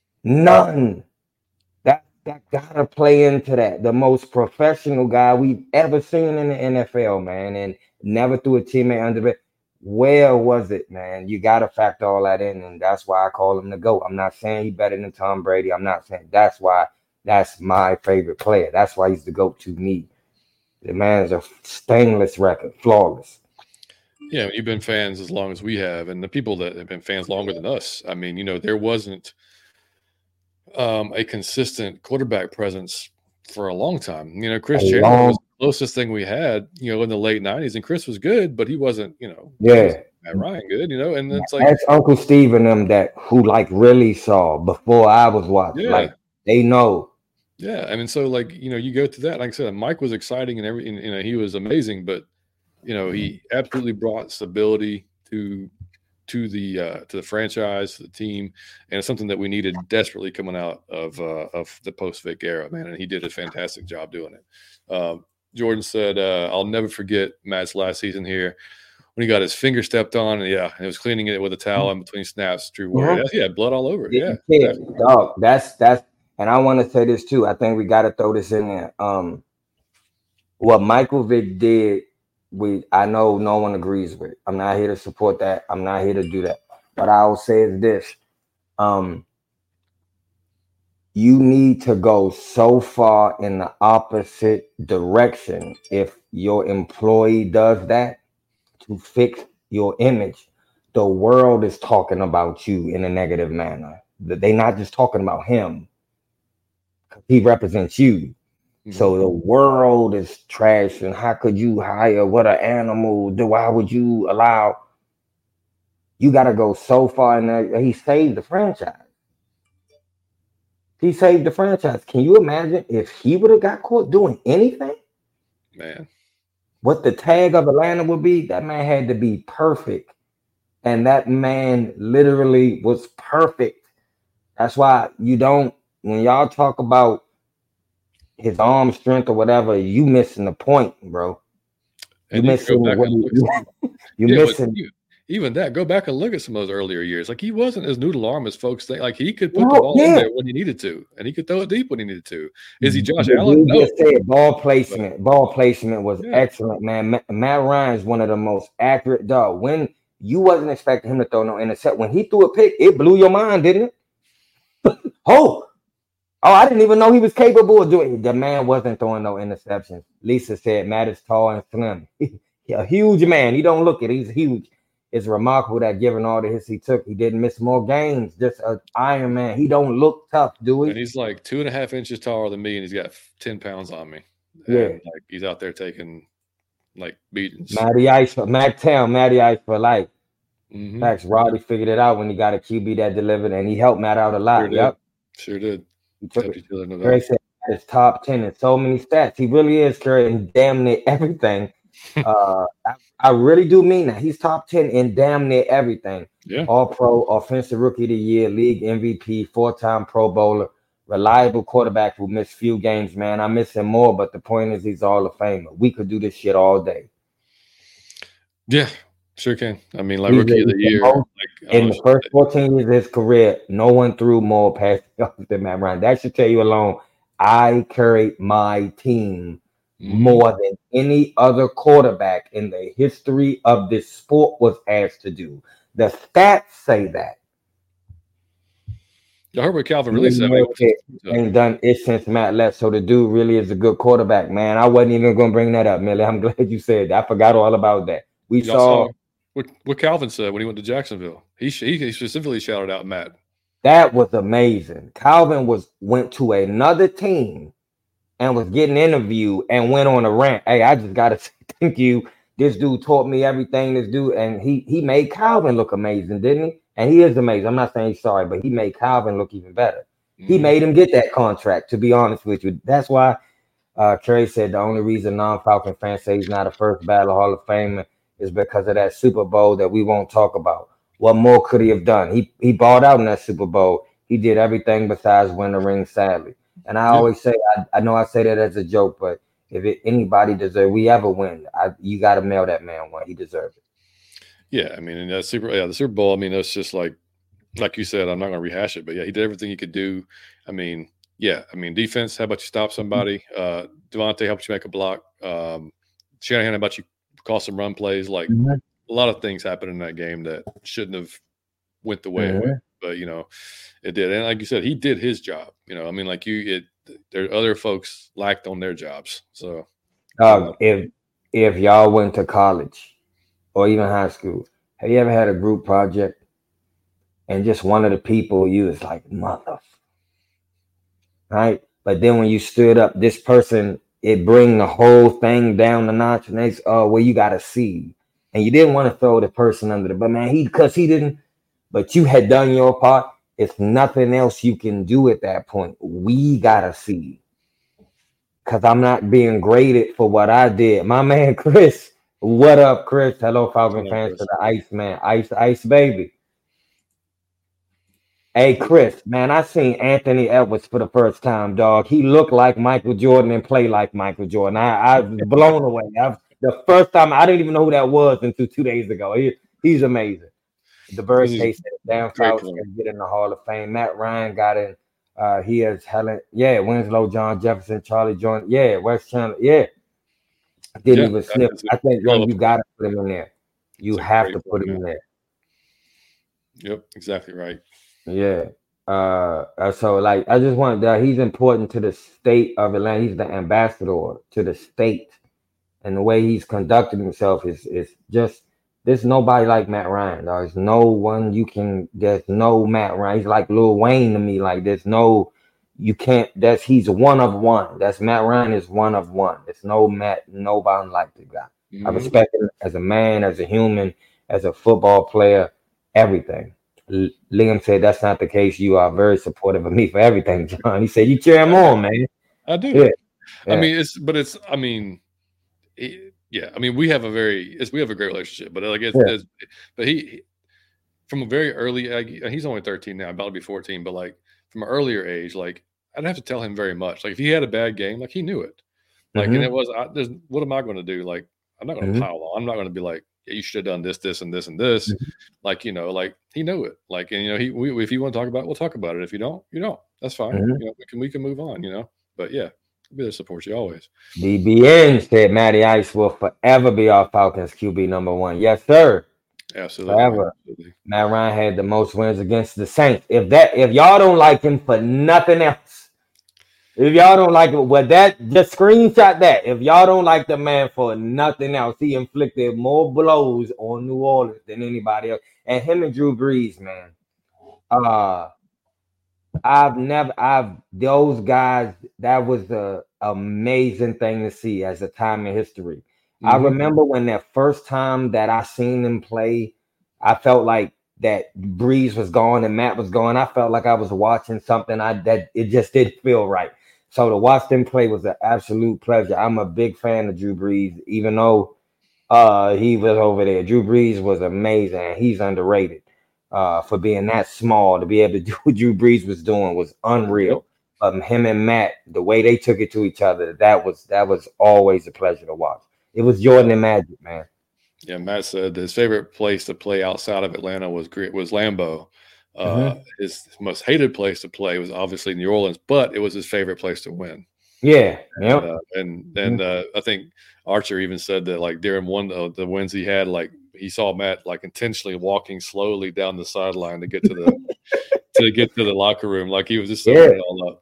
That gotta play into that. The most professional guy we've ever seen in the NFL, man, and never threw a teammate under it. Where was it, man? You gotta factor all that in, and that's why I call him the GOAT. I'm not saying he's better than Tom Brady. I'm not saying that's why. That's my favorite player. That's why he's the GOAT to me. The man's a stainless record, flawless. Yeah, you've been fans as long as we have, and the people that have been fans longer than us. I mean, you know, there wasn't a consistent quarterback presence for a long time. You know, Chris Chandler was the closest thing we had, you know, in the late 90s, and Chris was good, but he wasn't, you know, Matt Ryan good, you know, and it's like that's Uncle Steve and them who like really saw before I was watching. Yeah. Like they know. Yeah, I mean, so like, you know, you go through that. Like I said, Mike was exciting and everything, you know, he was amazing, but you know, he absolutely brought stability to the franchise, to the team, and it's something that we needed desperately coming out of the post-Vic era, man. And he did a fantastic job doing it. Jordan said, "I'll never forget Matt's last season here when he got his finger stepped on. And yeah, he was cleaning it with a towel in between snaps. True word. He had blood all over it. Yeah, dog. That's. And I want to say this too. I think we got to throw this in there. What Michael Vick did, I know no one agrees with. I'm not here to support that. I'm not here to do that. But I'll say is this. You need to go so far in the opposite direction if your employee does that to fix your image. The world is talking about you in a negative manner. They're not just talking about him. He represents you. Mm-hmm. So the world is trash. And how could you hire what an animal? Why would you allow? You got to go so far in there. He saved the franchise. He saved the franchise. Can you imagine if he would have got caught doing anything? Man. What the tag of Atlanta would be? That man had to be perfect. And that man literally was perfect. That's why you don't, when y'all talk about his arm strength or whatever, you missing the point, bro. You missing even that, go back and look at some of those earlier years. Like, he wasn't as noodle arm as folks think. Like, he could put the ball in there when he needed to, and he could throw it deep when he needed to. Is he Josh Allen? No. Just said ball placement. Ball placement was excellent, man. Matt Ryan is one of the most accurate dog. When you wasn't expecting him to throw no intercept, when he threw a pick, it blew your mind, didn't it? Oh, I didn't even know he was capable of doing it. The man wasn't throwing no interceptions. Lisa said Matt is tall and slim. A huge man. He don't look it. He's huge. It's remarkable that given all the hits he took, he didn't miss more games. Just an Iron Man. He don't look tough, do he? And he's like 2.5 inches taller than me, and he's got 10 pounds on me. Yeah, and like, he's out there taking like beatings. Matty Ice for life. Mm-hmm. Facts. Roddy figured it out when he got a QB that delivered, and he helped Matt out a lot. Sure did. He took it. Curry said it's top 10 in so many stats. He really is, Curry, in damn near everything. I really do mean that. He's top 10 in damn near everything. Yeah. All-Pro, Offensive Rookie of the Year, League MVP, 4-time Pro Bowler, reliable quarterback who missed few games, man. I miss him more, but the point is he's Hall of Famer. We could do this shit all day. Yeah, sure can. I mean, like Rookie of the Year. In the first 14 years of his career, no one threw more passes than Matt Ryan. That should tell you alone, I carried my team more than any other quarterback in the history of this sport was asked to do. The stats say that. I heard what Calvin really said. Ain't done it since Matt left. So the dude really is a good quarterback, man. I wasn't even going to bring that up, Millie. I'm glad you said that. I forgot all about that. We saw what Calvin said when he went to Jacksonville. He specifically shouted out Matt. That was amazing. Calvin went to another team and was getting interviewed and went on a rant. Hey, I just gotta say thank you. This dude taught me everything. This dude, and he made Calvin look amazing, didn't he? And he is amazing. I'm not saying he's sorry, but he made Calvin look even better. He made him get that contract, to be honest with you. That's why Trey said the only reason non-Falcon fans say he's not a first ballot Hall of Famer is because of that Super Bowl that we won't talk about. What more could he have done? He balled out in that Super Bowl. He did everything besides win the ring, sadly. And I always say, I know I say that as a joke, but if anybody deserves, we ever win, you got to mail that man one. He deserves it. Yeah, I mean, the Super Bowl. I mean, that's just like you said. I'm not going to rehash it, but yeah, he did everything he could do. I mean, defense. How about you stop somebody? Devontae helped you make a block. Shanahan, how about you call some run plays? Like a lot of things happened in that game that shouldn't have went the way it went. But, it did. And like you said, he did his job. I mean, like there other folks lacked on their jobs. So if y'all went to college or even high school, have you ever had a group project and just one of the people you was like, mother, right? But then when you stood up, this person, it bring the whole thing down the notch, and they say, well, you got to see. And you didn't want to throw the person under but man, because he didn't, but you had done your part. It's nothing else you can do at that point. We got to see. Because I'm not being graded for what I did. My man, Chris. What up, Chris? Hello, Falcon fans, to the Ice Man. Ice baby. Hey, Chris, man, I seen Anthony Edwards for the first time, dog. He looked like Michael Jordan and played like Michael Jordan. I was blown away. The first time I didn't even know who that was until 2 days ago. He's amazing. The Bird Case said Dan Fouts can get in the Hall of Fame. Matt Ryan got in. He has Helen, Winslow, John Jefferson, Charlie Jones, Wes Chandler, Didn't even sniff. I think you got to put him in there. You have to put him in there. Yep, exactly right. Yeah. So like I just want that he's important to the state of Atlanta. He's the ambassador to the state, and the way he's conducted himself is just there's nobody like Matt Ryan. There's no one there's no Matt Ryan. He's like Lil Wayne to me. Like he's one of one. That's Matt Ryan is one of one. There's nobody like the guy. Mm-hmm. I respect him as a man, as a human, as a football player, everything. Liam said that's not the case. You are very supportive of me for everything, John. He said you cheer him on, man. I do. Yeah. I mean, we have a great relationship, but like but he from a very early, he's only 13 now, about to be 14, but like from an earlier age, like I didn't have to tell him very much. Like if he had a bad game, like he knew it. Like and it was, what am I going to do? Like I'm not going to pile on. I'm not going to be like, you should have done this, this, and this, and this. Like, like he knew it. Like, and if you want to talk about it, we'll talk about it. If you don't, you don't. That's fine. We can move on. But yeah, we'll be there to support you always. DBN said Matty Ice will forever be our Falcons QB number one. Yes, sir. Absolutely. Forever. Absolutely. Matt Ryan had the most wins against the Saints. If y'all don't like him for nothing else. If y'all don't like it, just screenshot that. If y'all don't like the man for nothing else, he inflicted more blows on New Orleans than anybody else. And him and Drew Brees, man. Those guys, that was the amazing thing to see as a time in history. I remember when that first time that I seen them play, I felt like that Brees was gone and Matt was gone. I felt like I was watching something that it just didn't feel right. So to watch them play was an absolute pleasure. I'm a big fan of Drew Brees, even though he was over there. Drew Brees was amazing. He's underrated for being that small. To be able to do what Drew Brees was doing was unreal. Him and Matt, the way they took it to each other, that was always a pleasure to watch. It was Jordan and Magic, man. Yeah, Matt said his favorite place to play outside of Atlanta was Lambeau. His most hated place to play was obviously New Orleans, but it was his favorite place to win. Yeah, I think Archer even said that like during one of the wins he had, like he saw Matt like intentionally walking slowly down the sideline to get to the to the locker room, like he was just setting it all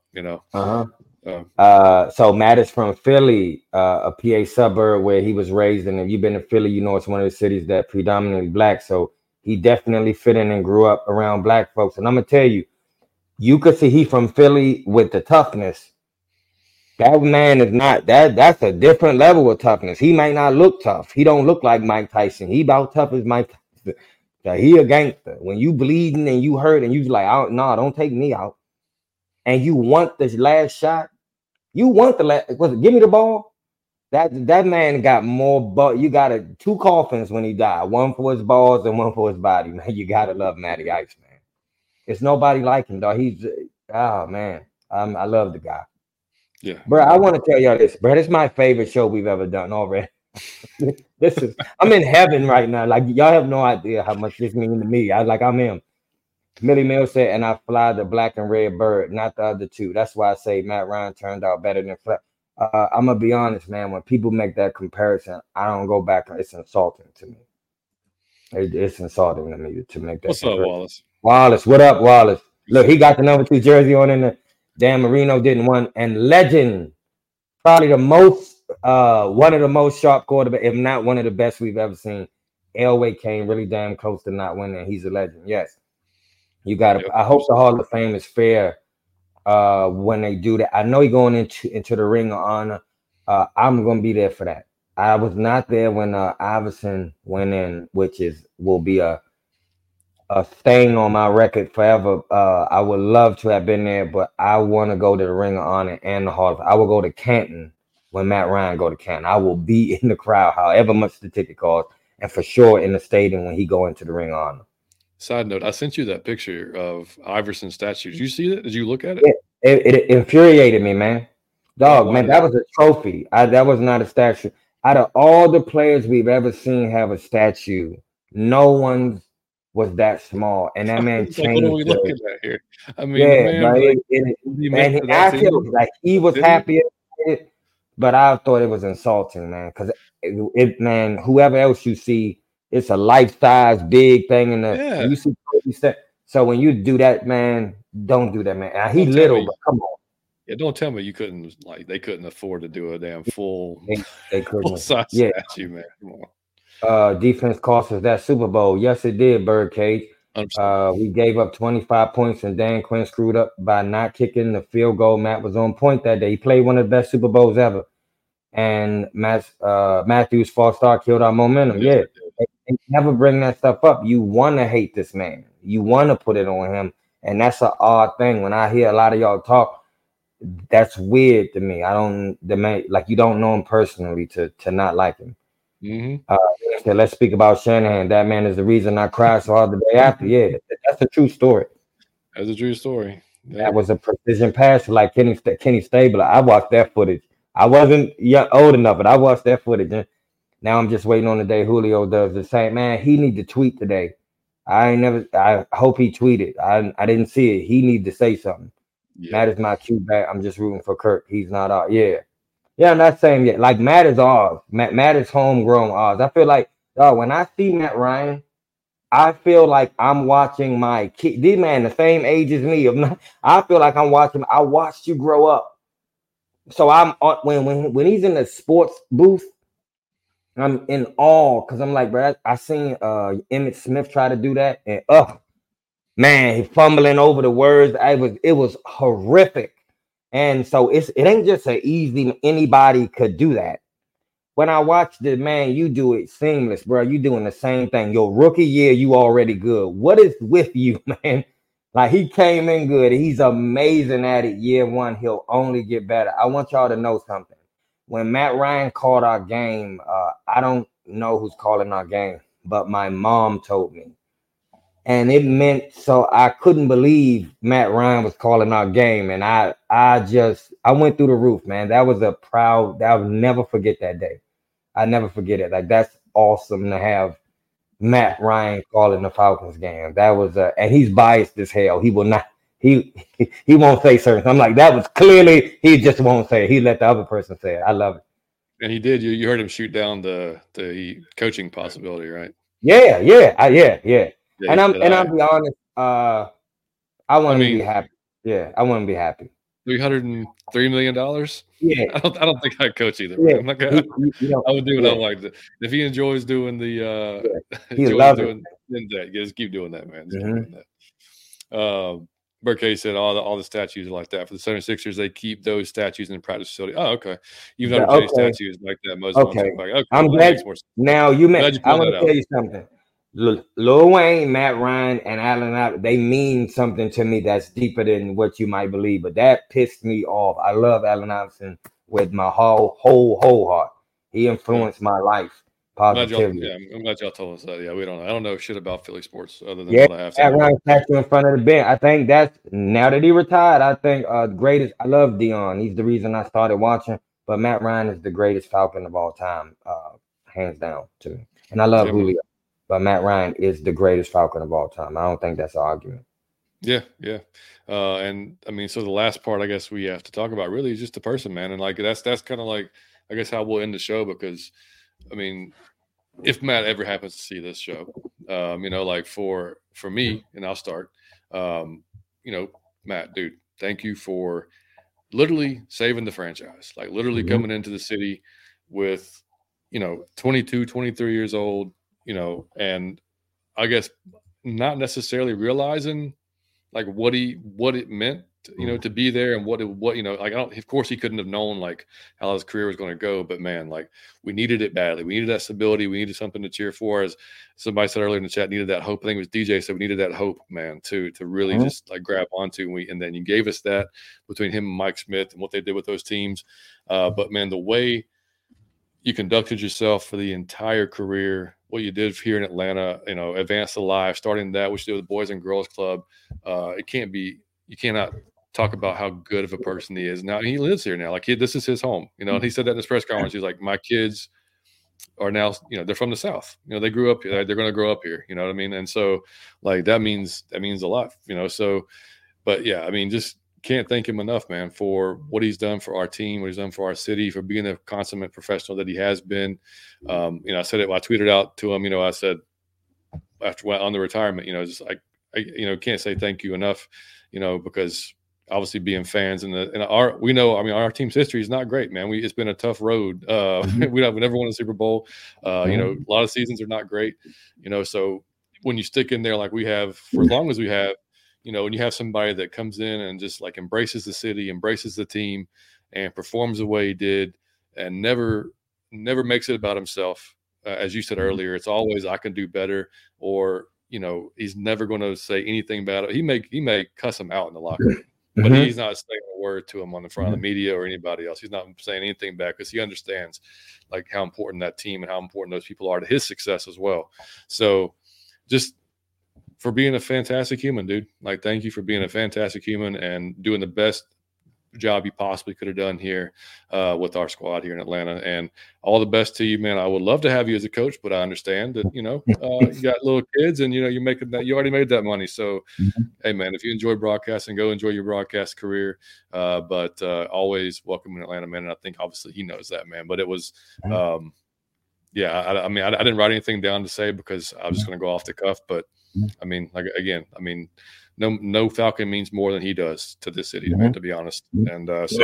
up, So Matt is from Philly, a PA suburb where he was raised, and if you've been to Philly, you know it's one of the cities that predominantly black. So he definitely fit in and grew up around black folks. And I'm gonna tell you, you could see he from Philly with the toughness. That man is not that's a different level of toughness. He might not look tough. He don't look like Mike Tyson. He about tough as Mike Tyson. He a gangster. When you bleeding and you hurt and you like, no, don't take me out. And you want this last shot. You want the last. Give me the ball. That man got more. But you got two coffins when he died. One for his balls and one for his body. Man, you gotta love Matty Ice, man. It's nobody like him, dog. Man. I love the guy. Yeah, bro. I want to tell y'all this, bro. This is my favorite show we've ever done already. I'm in heaven right now. Like y'all have no idea how much this means to me. I'm him. Millie Mill said, and I fly the black and red bird, not the other two. That's why I say Matt Ryan turned out better than Flair. I'm gonna be honest, man. When people make that comparison, I don't go back. It's insulting to me. It's insulting to me to make that. What's up, Wallace? Wallace, what up, Wallace? Look, he got the number 2 jersey on in the Dan Marino didn't win. And legend, probably the most one of the most sharp quarterbacks, if not one of the best we've ever seen. Elway came really damn close to not winning. He's a legend. Yes. You got to. I hope the Hall of Fame is fair when they do that. I know you're going into the Ring of Honor. I'm going to be there for that. I was not there when Iverson went in, which will be a stain on my record forever. I would love to have been there, but I want to go to the Ring of Honor and the Hall of Fame. I will go to Canton when Matt Ryan go to Canton. I will be in the crowd, however much the ticket costs, and for sure in the stadium when he go into the Ring of Honor. Side note, I sent you that picture of Iverson's statue. Did you see that? Did you look at it? It infuriated me, man. Dog, man, that was a trophy. That was not a statue. Out of all the players we've ever seen have a statue, no one was that small. And that man changed. Like, what are we looking at here? I mean, yeah, man, I feel like he was happy, but I thought it was insulting, man. Because man, whoever else you see, it's a life-size big thing in the. You see, so when you do that, man, don't do that, man. He little, but come on. Yeah, don't tell me you couldn't they couldn't afford to do a damn full couldn't. size statue, man. Come on. Defense cost us that Super Bowl. Yes, it did, Birdcage. We gave up 25 points, and Dan Quinn screwed up by not kicking the field goal. Matt was on point that day. He played one of the best Super Bowls ever. And Matthew's false start killed our momentum. Yeah. And never bring that stuff up. You want to hate this man. You want to put it on him. And that's an odd thing. When I hear a lot of y'all talk, that's weird to me. You don't know him personally to not like him. So let's speak about Shanahan. That man is the reason I cried so hard the day after. Yeah, that's a true story. That's a true story. Yeah. That was a precision pass like Kenny Stabler. I watched that footage. I wasn't old enough, but I watched that footage. And now I'm just waiting on the day Julio does the same. Man, he need to tweet today. I hope he tweeted. I didn't see it. He need to say something. Yeah. Matt is my cue back. I'm just rooting for Kirk. He's not ours. Yeah, I'm not saying yet. Like Matt is ours. Matt is homegrown ours. I feel like when I see Matt Ryan, I feel like I'm watching my kid. These man the same age as me. I feel like I'm watching. I watched you grow up. So I'm when he's in the sports booth, I'm in awe because I'm like, bro, I seen Emmitt Smith try to do that, and man, he fumbling over the words. It was horrific. And so it ain't just an easy, anybody could do that. When I watch the man, you do it seamless, bro. You doing the same thing. Your rookie year, you already good. What is with you, man? Like he came in good. He's amazing at it. Year one, he'll only get better. I want y'all to know something. When Matt Ryan called our game, I don't know who's calling our game, but my mom told me. And it meant so I couldn't believe Matt Ryan was calling our game. And I went through the roof, man. That was I'll never forget that day. I never forget it. Like that's awesome to have Matt Ryan calling the Falcons game. That was and he's biased as hell. He will not, he won't say certain. I'm like, that was clearly, he just won't say it. He let the other person say it. I love it. And he did. You heard him shoot down the coaching possibility, right? Yeah. And I'll be honest, I want to be happy. Yeah, I want to be happy. $303 million. Yeah, I don't think I'd coach either. Yeah. I would do what I like. If he enjoys doing he loves it. Just keep doing that, man. Just keep doing that. Burkay said all the statues are like that. For the 76ers, they keep those statues in the practice facility. Oh, okay. You've never statues like that. Most okay. I'm glad. Now I want to tell you something. Lil Wayne, Matt Ryan, and Allen, they mean something to me that's deeper than what you might believe. But that pissed me off. I love Allen Iverson with my whole heart. He influenced my life positively. I'm glad y'all told us that. Yeah, I don't know shit about Philly sports other than what I have to. Matt Ryan statue in front of the bench. I think that's now that he retired. I think greatest. I love Dion. He's the reason I started watching. But Matt Ryan is the greatest Falcon of all time, hands down to me. And I love Julio. But Matt Ryan is the greatest Falcon of all time. I don't think that's an argument. Yeah. And I mean, so the last part I guess we have to talk about really is just the person, man. And like that's kind of like I guess how we'll end the show because I mean, if Matt ever happens to see this show, like for me, and I'll start, Matt, dude, thank you for literally saving the franchise, like literally coming into the city with, 22, 23 years old, and I guess not necessarily realizing like what it meant, to be there and of course he couldn't have known like how his career was going to go, but man, like we needed it badly. We needed that stability. We needed something to cheer for. As somebody said earlier in the chat, needed that hope. I think it was DJ said we needed that hope, man, to really just like grab onto. And then you gave us that between him and Mike Smith and what they did with those teams. But man, the way you conducted yourself for the entire career, what you did here in Atlanta, Advance the Life, starting that, which you did with the Boys and Girls Club. You cannot talk about how good of a person he is. Now he lives here now. Like this is his home, and he said that in his press conference. He's like, my kids are now, they're from the South. They grew up here. They're going to grow up here. You know what I mean? And so like, that means a lot, so, but yeah, I mean, just can't thank him enough, man, for what he's done for our team, what he's done for our city, for being the consummate professional that he has been. I said it, I tweeted out to him, I said, after on the retirement, just I can't say thank you enough, because obviously being fans our team's history is not great, man. It's been a tough road. We never won a Super Bowl. A lot of seasons are not great, so when you stick in there, like we have for as long as we have, when you have somebody that comes in and just like embraces the city, embraces the team, and performs the way he did, and never makes it about himself. As you said earlier, it's always, I can do better, or, he's never going to say anything about it. He may cuss him out in the locker room, but he's not saying a word to him on the front of the media or anybody else. He's not saying anything back because he understands like how important that team and how important those people are to his success as well. So just for being a fantastic human, dude. Like, thank you for being a fantastic human and doing the best job you possibly could have done here with our squad here in Atlanta. And all the best to you, man. I would love to have you as a coach, but I understand that, you got little kids and, you're making that, you already made that money. So, hey, man, if you enjoy broadcasting, go enjoy your broadcast career. But always welcome in Atlanta, man. And I think obviously he knows that, man. But it was, I didn't write anything down to say because I was just going to go off the cuff. But I mean, no Falcon means more than he does to this city, man, to be honest. And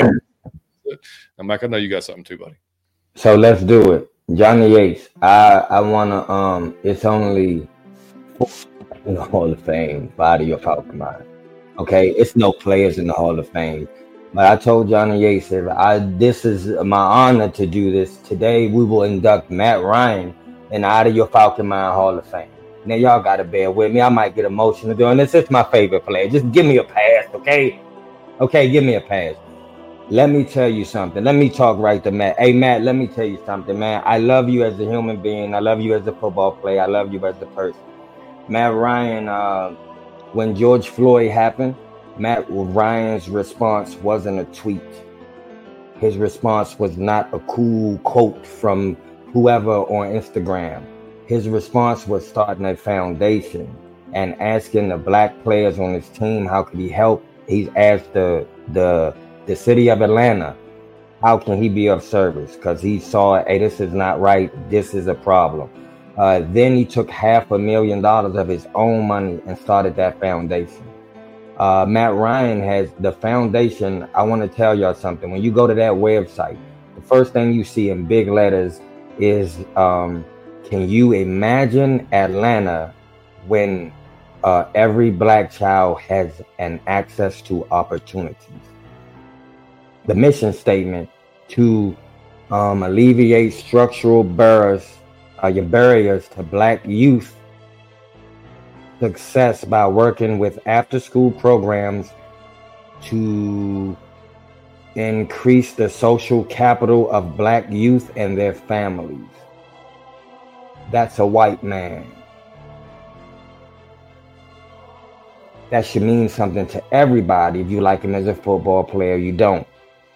and Mike, I know you got something too, buddy. So let's do it. Johnny Yates, I wanna it's only in the Hall of Fame body of Falcon mind. Okay, it's no players in the Hall of Fame. But I told Johnny Yates, this is my honor to do this. Today we will induct Matt Ryan out of your Falcon Mind Hall of Fame. Now, y'all got to bear with me. I might get emotional doing this. It's my favorite player. Just give me a pass, okay? Okay, give me a pass. Let me tell you something. Let me talk right to Matt. Hey, Matt, let me tell you something, man. I love you as a human being. I love you as a football player. I love you as a person. Matt Ryan, when George Floyd happened, Matt Ryan's response wasn't a tweet. His response was not a cool quote from whoever on Instagram. His response was starting a foundation and asking the black players on his team, how could he help? He's asked the city of Atlanta, how can he be of service? Because he saw, hey, this is not right. This is a problem. Then he took $500,000 of his own money and started that foundation. Matt Ryan has the foundation. I want to tell y'all something. When you go to that website, the first thing you see in big letters is, can you imagine Atlanta when every black child has an access to opportunities? The mission statement to alleviate structural barriers to black youth success by working with after-school programs to increase the social capital of black youth and their families. That's a white man. That should mean something to everybody. If you like him as a football player, you don't.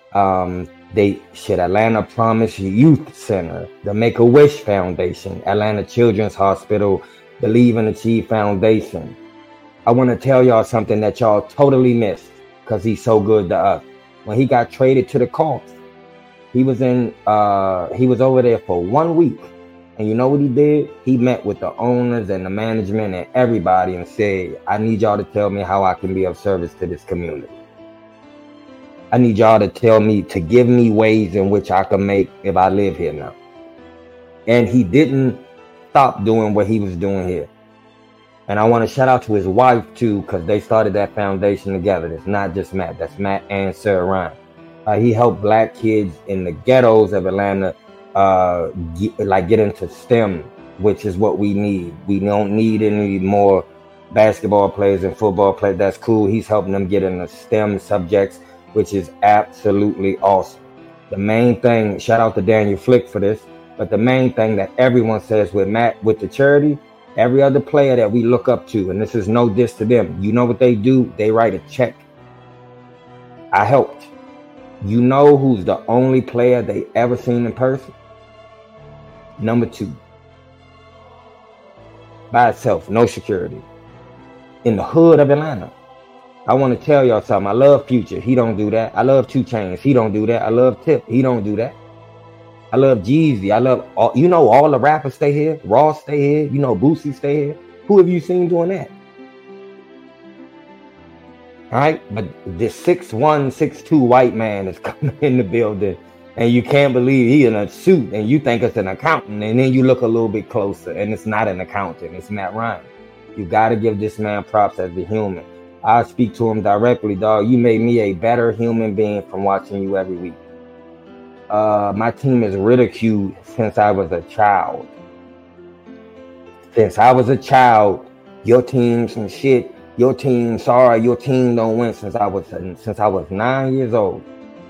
Atlanta Promise Youth Center, the Make-A-Wish Foundation, Atlanta Children's Hospital, Believe and Achieve Foundation. I want to tell y'all something that y'all totally missed because he's so good to us. When he got traded to the Colts, he was over there for 1 week. And you know what he did? He met with the owners and the management and everybody and said, I need y'all to tell me how I can be of service to this community. I need y'all to tell me, to give me ways in which I can make if I live here now. And he didn't stop doing what he was doing here. And I want to shout out to his wife too, because they started that foundation together. It's not just Matt. That's Matt and Sarah Ryan. He helped black kids in the ghettos of Atlanta get into STEM, which is what we need. We don't need any more basketball players and football players. That's cool. He's helping them get into STEM subjects, which is absolutely awesome. The main thing, shout out to Daniel Flick for this. But the main thing that everyone says with Matt, with the charity, every other player that we look up to, and this is no diss to them, you know what they do? They write a check. I helped. You know who's the only player they ever seen in person? Number 2. By itself, no security. In the hood of Atlanta. I want to tell y'all something. I love Future. He don't do that. I love 2 Chainz. He don't do that. I love Tip. He don't do that. I love Jeezy. I love all, you know, all the rappers stay here. Ross stay here. You know, Boosie stay here. Who have you seen doing that? All right, but this 6'1", 6'2" white man is coming in the building, and you can't believe he in a suit, and you think it's an accountant, and then you look a little bit closer, and it's not an accountant. It's Matt Ryan. You got to give this man props as a human. I speak to him directly, dog. You made me a better human being from watching you every week. My team is ridiculed since I was a child. Since I was a child, your team some shit. Your team, sorry, your team don't win since I was 9 years old.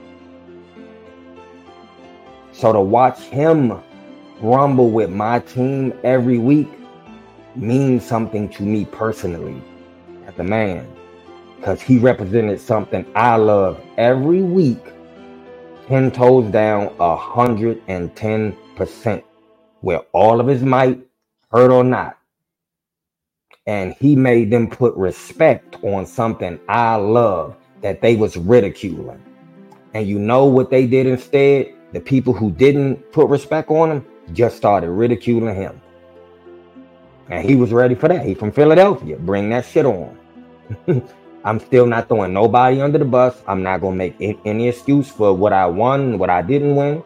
So to watch him rumble with my team every week means something to me personally as a man, because he represented something I love every week, 10 toes down, 110%, with all of his might, hurt or not. And he made them put respect on something I love that they was ridiculing. And you know what they did instead? The people who didn't put respect on him just started ridiculing him. And he was ready for that. He from Philadelphia. Bring that shit on. I'm still not throwing nobody under the bus. I'm not going to make any excuse for what I won, what I didn't win.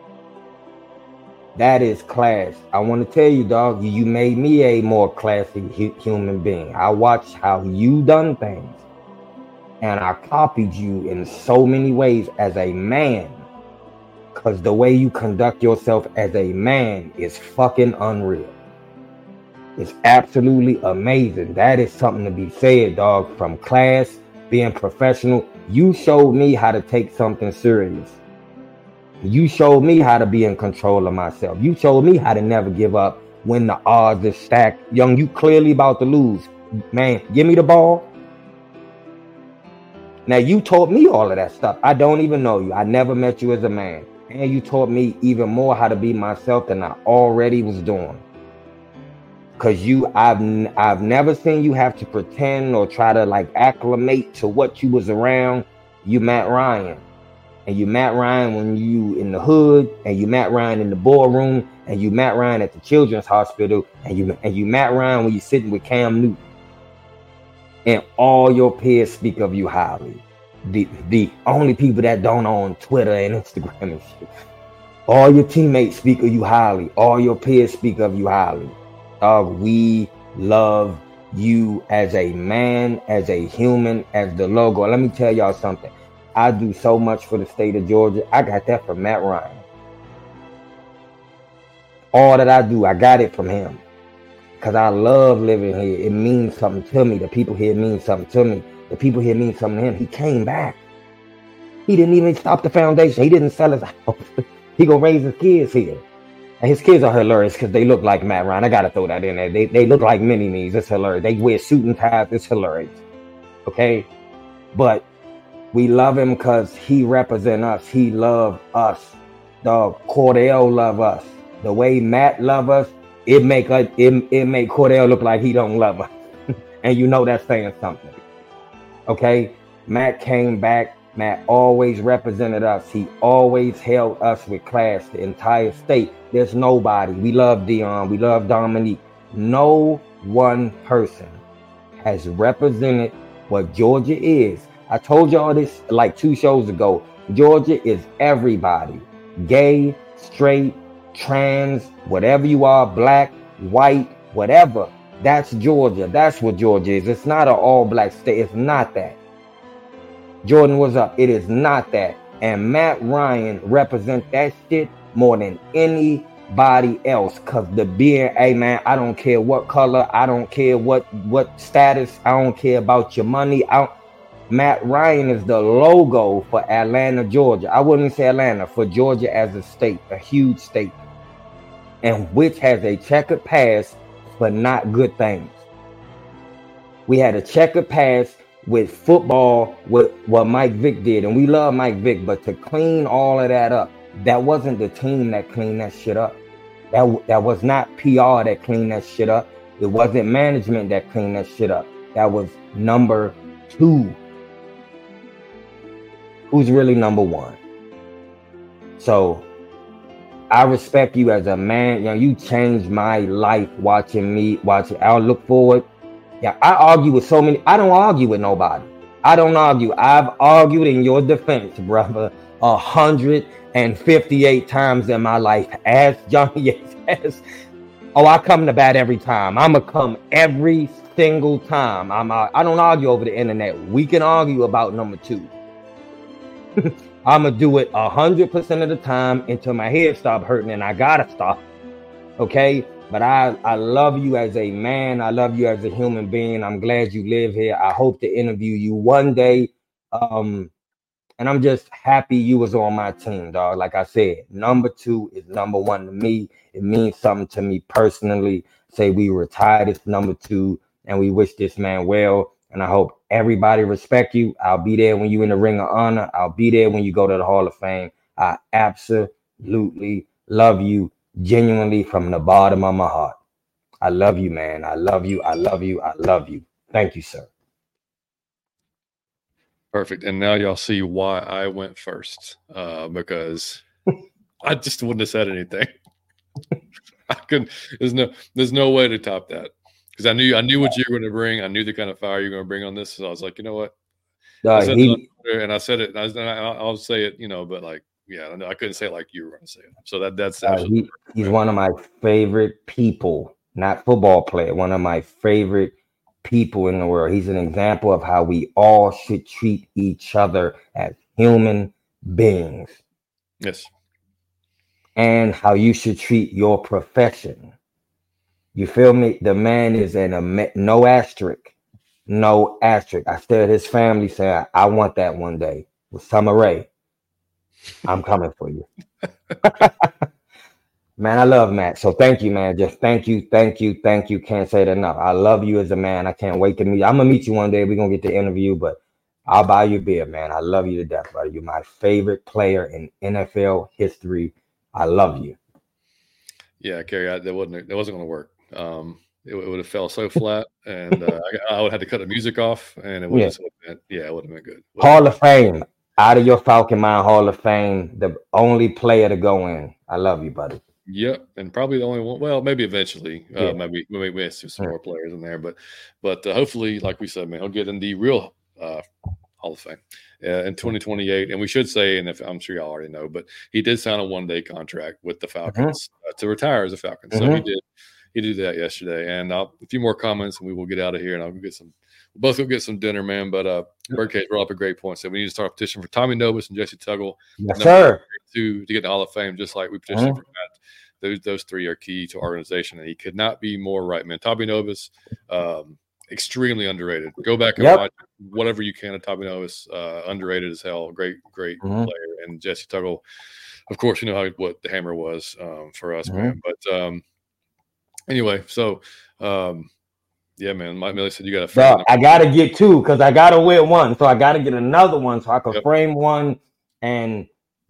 That is class. I want to tell you, dog, you made me a more classy human being. I watched how you done things, and I copied you in so many ways as a man, because the way you conduct yourself as a man is fucking unreal. It's absolutely amazing. That is something to be said, dog. From class, being professional, you showed me how to take something serious. You showed me how to be in control of myself. You showed me how to never give up when the odds are stacked. Young, you clearly about to lose. Man, give me the ball. Now, you taught me all of that stuff. I don't even know you. I never met you as a man. And you taught me even more how to be myself than I already was doing. Because I've never seen you have to pretend or try to like acclimate to what you was around. You Matt Ryan. And you Matt Ryan when you in the hood, and you Matt Ryan in the boardroom, and you Matt Ryan at the children's hospital, and you Matt Ryan when you're sitting with Cam Newton. And all your peers speak of you highly. The only people that don't on Twitter and Instagram and shit. All your teammates speak of you highly. All your peers speak of you highly. We love you as a man, as a human, as the logo. Let me tell y'all something. I do so much for the state of Georgia. I got that from Matt Ryan. All that I do, I got it from him. Because I love living here. It means something to me. The people here mean something to me. The people here mean something to him. He came back. He didn't even stop the foundation. He didn't sell his house. He gonna raise his kids here. And his kids are hilarious because they look like Matt Ryan. I gotta throw that in there. They look like mini-me's. It's hilarious. They wear suit and ties. It's hilarious. Okay? But we love him because he represent us. He love us. Dog, Cordell love us. The way Matt love us, it make Cordell look like he don't love us. And you know that's saying something. Okay? Matt came back. Matt always represented us. He always held us with class, the entire state. There's nobody. We love Dion. We love Dominique. No one person has represented what Georgia is. I told y'all this like 2 shows ago. Georgia is everybody. Gay, straight, trans, whatever you are, black, white, whatever. That's Georgia. That's what Georgia is. It's not an all-black state. It's not that. Jordan, what's up? It is not that. And Matt Ryan represents that shit more than anybody else. Because the being, hey man, I don't care what color. I don't care what status. I don't care about your money. Matt Ryan is the logo for Atlanta, Georgia. I wouldn't say Atlanta, for Georgia as a state, a huge state. and which has a checkered past, but not good things. We had a checkered past with football, with what Mike Vick did, and we love Mike Vick, but to clean all of that up, that wasn't the team that cleaned that shit up. That was not PR that cleaned that shit up. It wasn't management that cleaned that shit up. That was number 2. Who's really number 1? So I respect you as a man. You know, you changed my life watching. I'll look forward. Yeah, I argue with so many. I don't argue with nobody. I don't argue. I've argued in your defense, brother, 158 times in my life. As Johnny Yates has. Oh, I come to bat every time. I'ma come every single time. I don't argue over the internet. We can argue about number 2. I'ma do it 100% of the time until my head stop hurting, and I gotta stop. Okay, but I love you as a man. I love you as a human being. I'm glad you live here. I hope to interview you one day. And I'm just happy you was on my team, dog. Like I said, number 2 is number 1 to me. It means something to me personally. Say we retired as number 2, and we wish this man well. And I hope everybody respect you. I'll be there when you in the Ring of Honor. I'll be there when you go to the Hall of Fame. I absolutely love you, genuinely, from the bottom of my heart. I love you, man. I love you. I love you. I love you. Thank you, sir. Perfect. And now y'all see why I went first, because I just wouldn't have said anything. I couldn't. There's no way to top that, because I knew what you were going to bring. I knew the kind of fire you're going to bring on this. So I was like, you know what? I said it, and I'll say it, you know, but like, yeah, I couldn't say it like you were going to say it. So that's he's one of my favorite people, not football player. One of my favorite people in the world. He's an example of how we all should treat each other as human beings. Yes. And how you should treat your profession. You feel me? The man is no asterisk. No asterisk. I stared at his family saying, I want that one day with Summer Rae. I'm coming for you. Man, I love Matt. So thank you, man. Just thank you. Can't say it enough. I love you as a man. I can't wait to meet you. I'm going to meet you one day. We're going to get the interview, but I'll buy you a beer, man. I love you to death, brother. You're my favorite player in NFL history. I love you. Yeah, Kerry, that wasn't going to work. It would have fell so flat, and I would have had to cut the music off, and it would have been good. Hall of Fame. Out of your Falcon Mind Hall of Fame, the only player to go in. I love you, buddy. Yep, and probably the only one. Well, maybe eventually, maybe we have some more players in there, but hopefully, like we said, man, he'll get in the real Hall of Fame in 2028. And we should say, and if I'm sure y'all already know, but he did sign a 1-day contract with the Falcons to retire as a Falcon. So he did that yesterday. And a few more comments, and we will get out of here, and we'll both go get some dinner, man. But Birdcage brought up a great point. Said we need to start a petition for Tommy Nobis and Jesse Tuggle. Yes, sir. To get the Hall of Fame, just like we petitioned for Matt. Those 3 are key to organization, and he could not be more right, man. Tommy Nobis, extremely underrated. Go back and watch whatever you can of Tommy Nobis. Underrated as hell. Great player. And Jesse Tuggle, of course, you know what the hammer was for us, man. But anyway, so yeah, man. Mike Millie said you got to. I got to get 2 because I got to wear one, so I got to get another one so I can frame one, and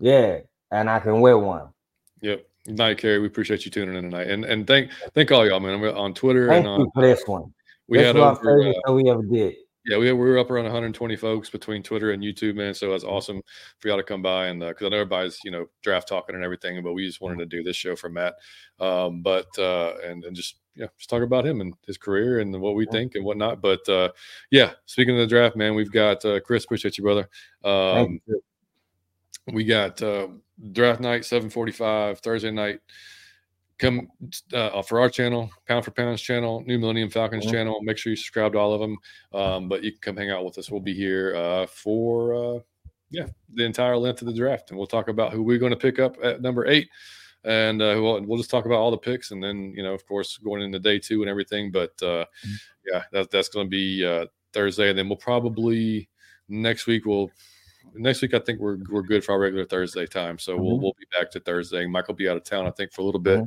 I can wear one. Yep. Good night, Kerry. We appreciate you tuning in tonight, and thank all y'all, man. We're on Twitter. Thank you for this one. We had over. We ever did. Yeah, we were up around 120 folks between Twitter and YouTube, man. So it's awesome for y'all to come by, and because I know everybody's draft talking and everything, but we just wanted to do this show for Matt, and just talk about him and his career and what we think and whatnot. But speaking of the draft, man, we've got Chris. Appreciate you, brother. Thank you. We got draft night 7:45 Thursday night. Come for our channel, Pound for Pound's channel, New Millennium Falcons channel. Make sure you subscribe to all of them. But you can come hang out with us. We'll be here for the entire length of the draft, and we'll talk about who we're going to pick up at number 8, and we'll just talk about all the picks, and then of course going into day 2 and everything. But that's going to be Thursday, and then we'll probably next week I think we're good for our regular Thursday time. So we'll be back to Thursday. Mike will be out of town, I think, for a little bit.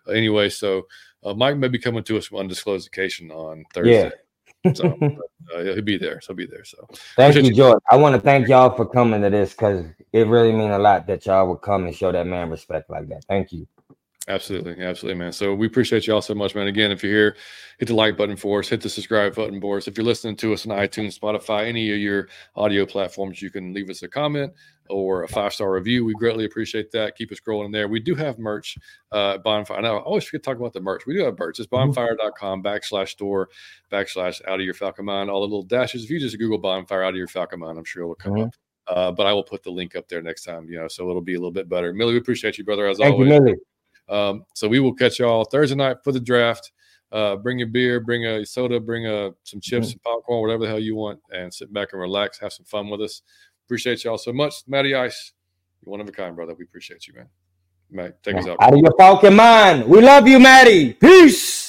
anyway. So Mike may be coming to us from undisclosed location on Thursday. Yeah. So he'll be there. So thank you, George. I want to thank y'all for coming to this, because it really means a lot that y'all would come and show that man respect like that. Thank you. Absolutely, man. So we appreciate y'all so much, man. Again, if you're here, hit the like button for us, hit the subscribe button for us. If you're listening to us on iTunes, Spotify, any of your audio platforms, you can leave us a comment or a 5-star review. We greatly appreciate that. Keep us scrolling there. We do have merch, Bonfire. I know I always forget to talk about the merch. We do have merch. It's bonfire.com/store/out of your Falcon Mind. All the little dashes. If you just Google Bonfire Out of Your Falcon Mind, I'm sure it'll come up. But I will put the link up there next time, so it'll be a little bit better. Millie, we appreciate you, brother, as always. Thank you, Millie. So we will catch y'all Thursday night for the draft. Bring your beer, bring a soda, bring some chips and popcorn, whatever the hell you want, and sit back and relax, have some fun with us. Appreciate y'all so much. Matty Ice, you're one of a kind, brother. We appreciate you, man. Matt, take us out. Out of your Falcon Mind. We love you, Matty. Peace.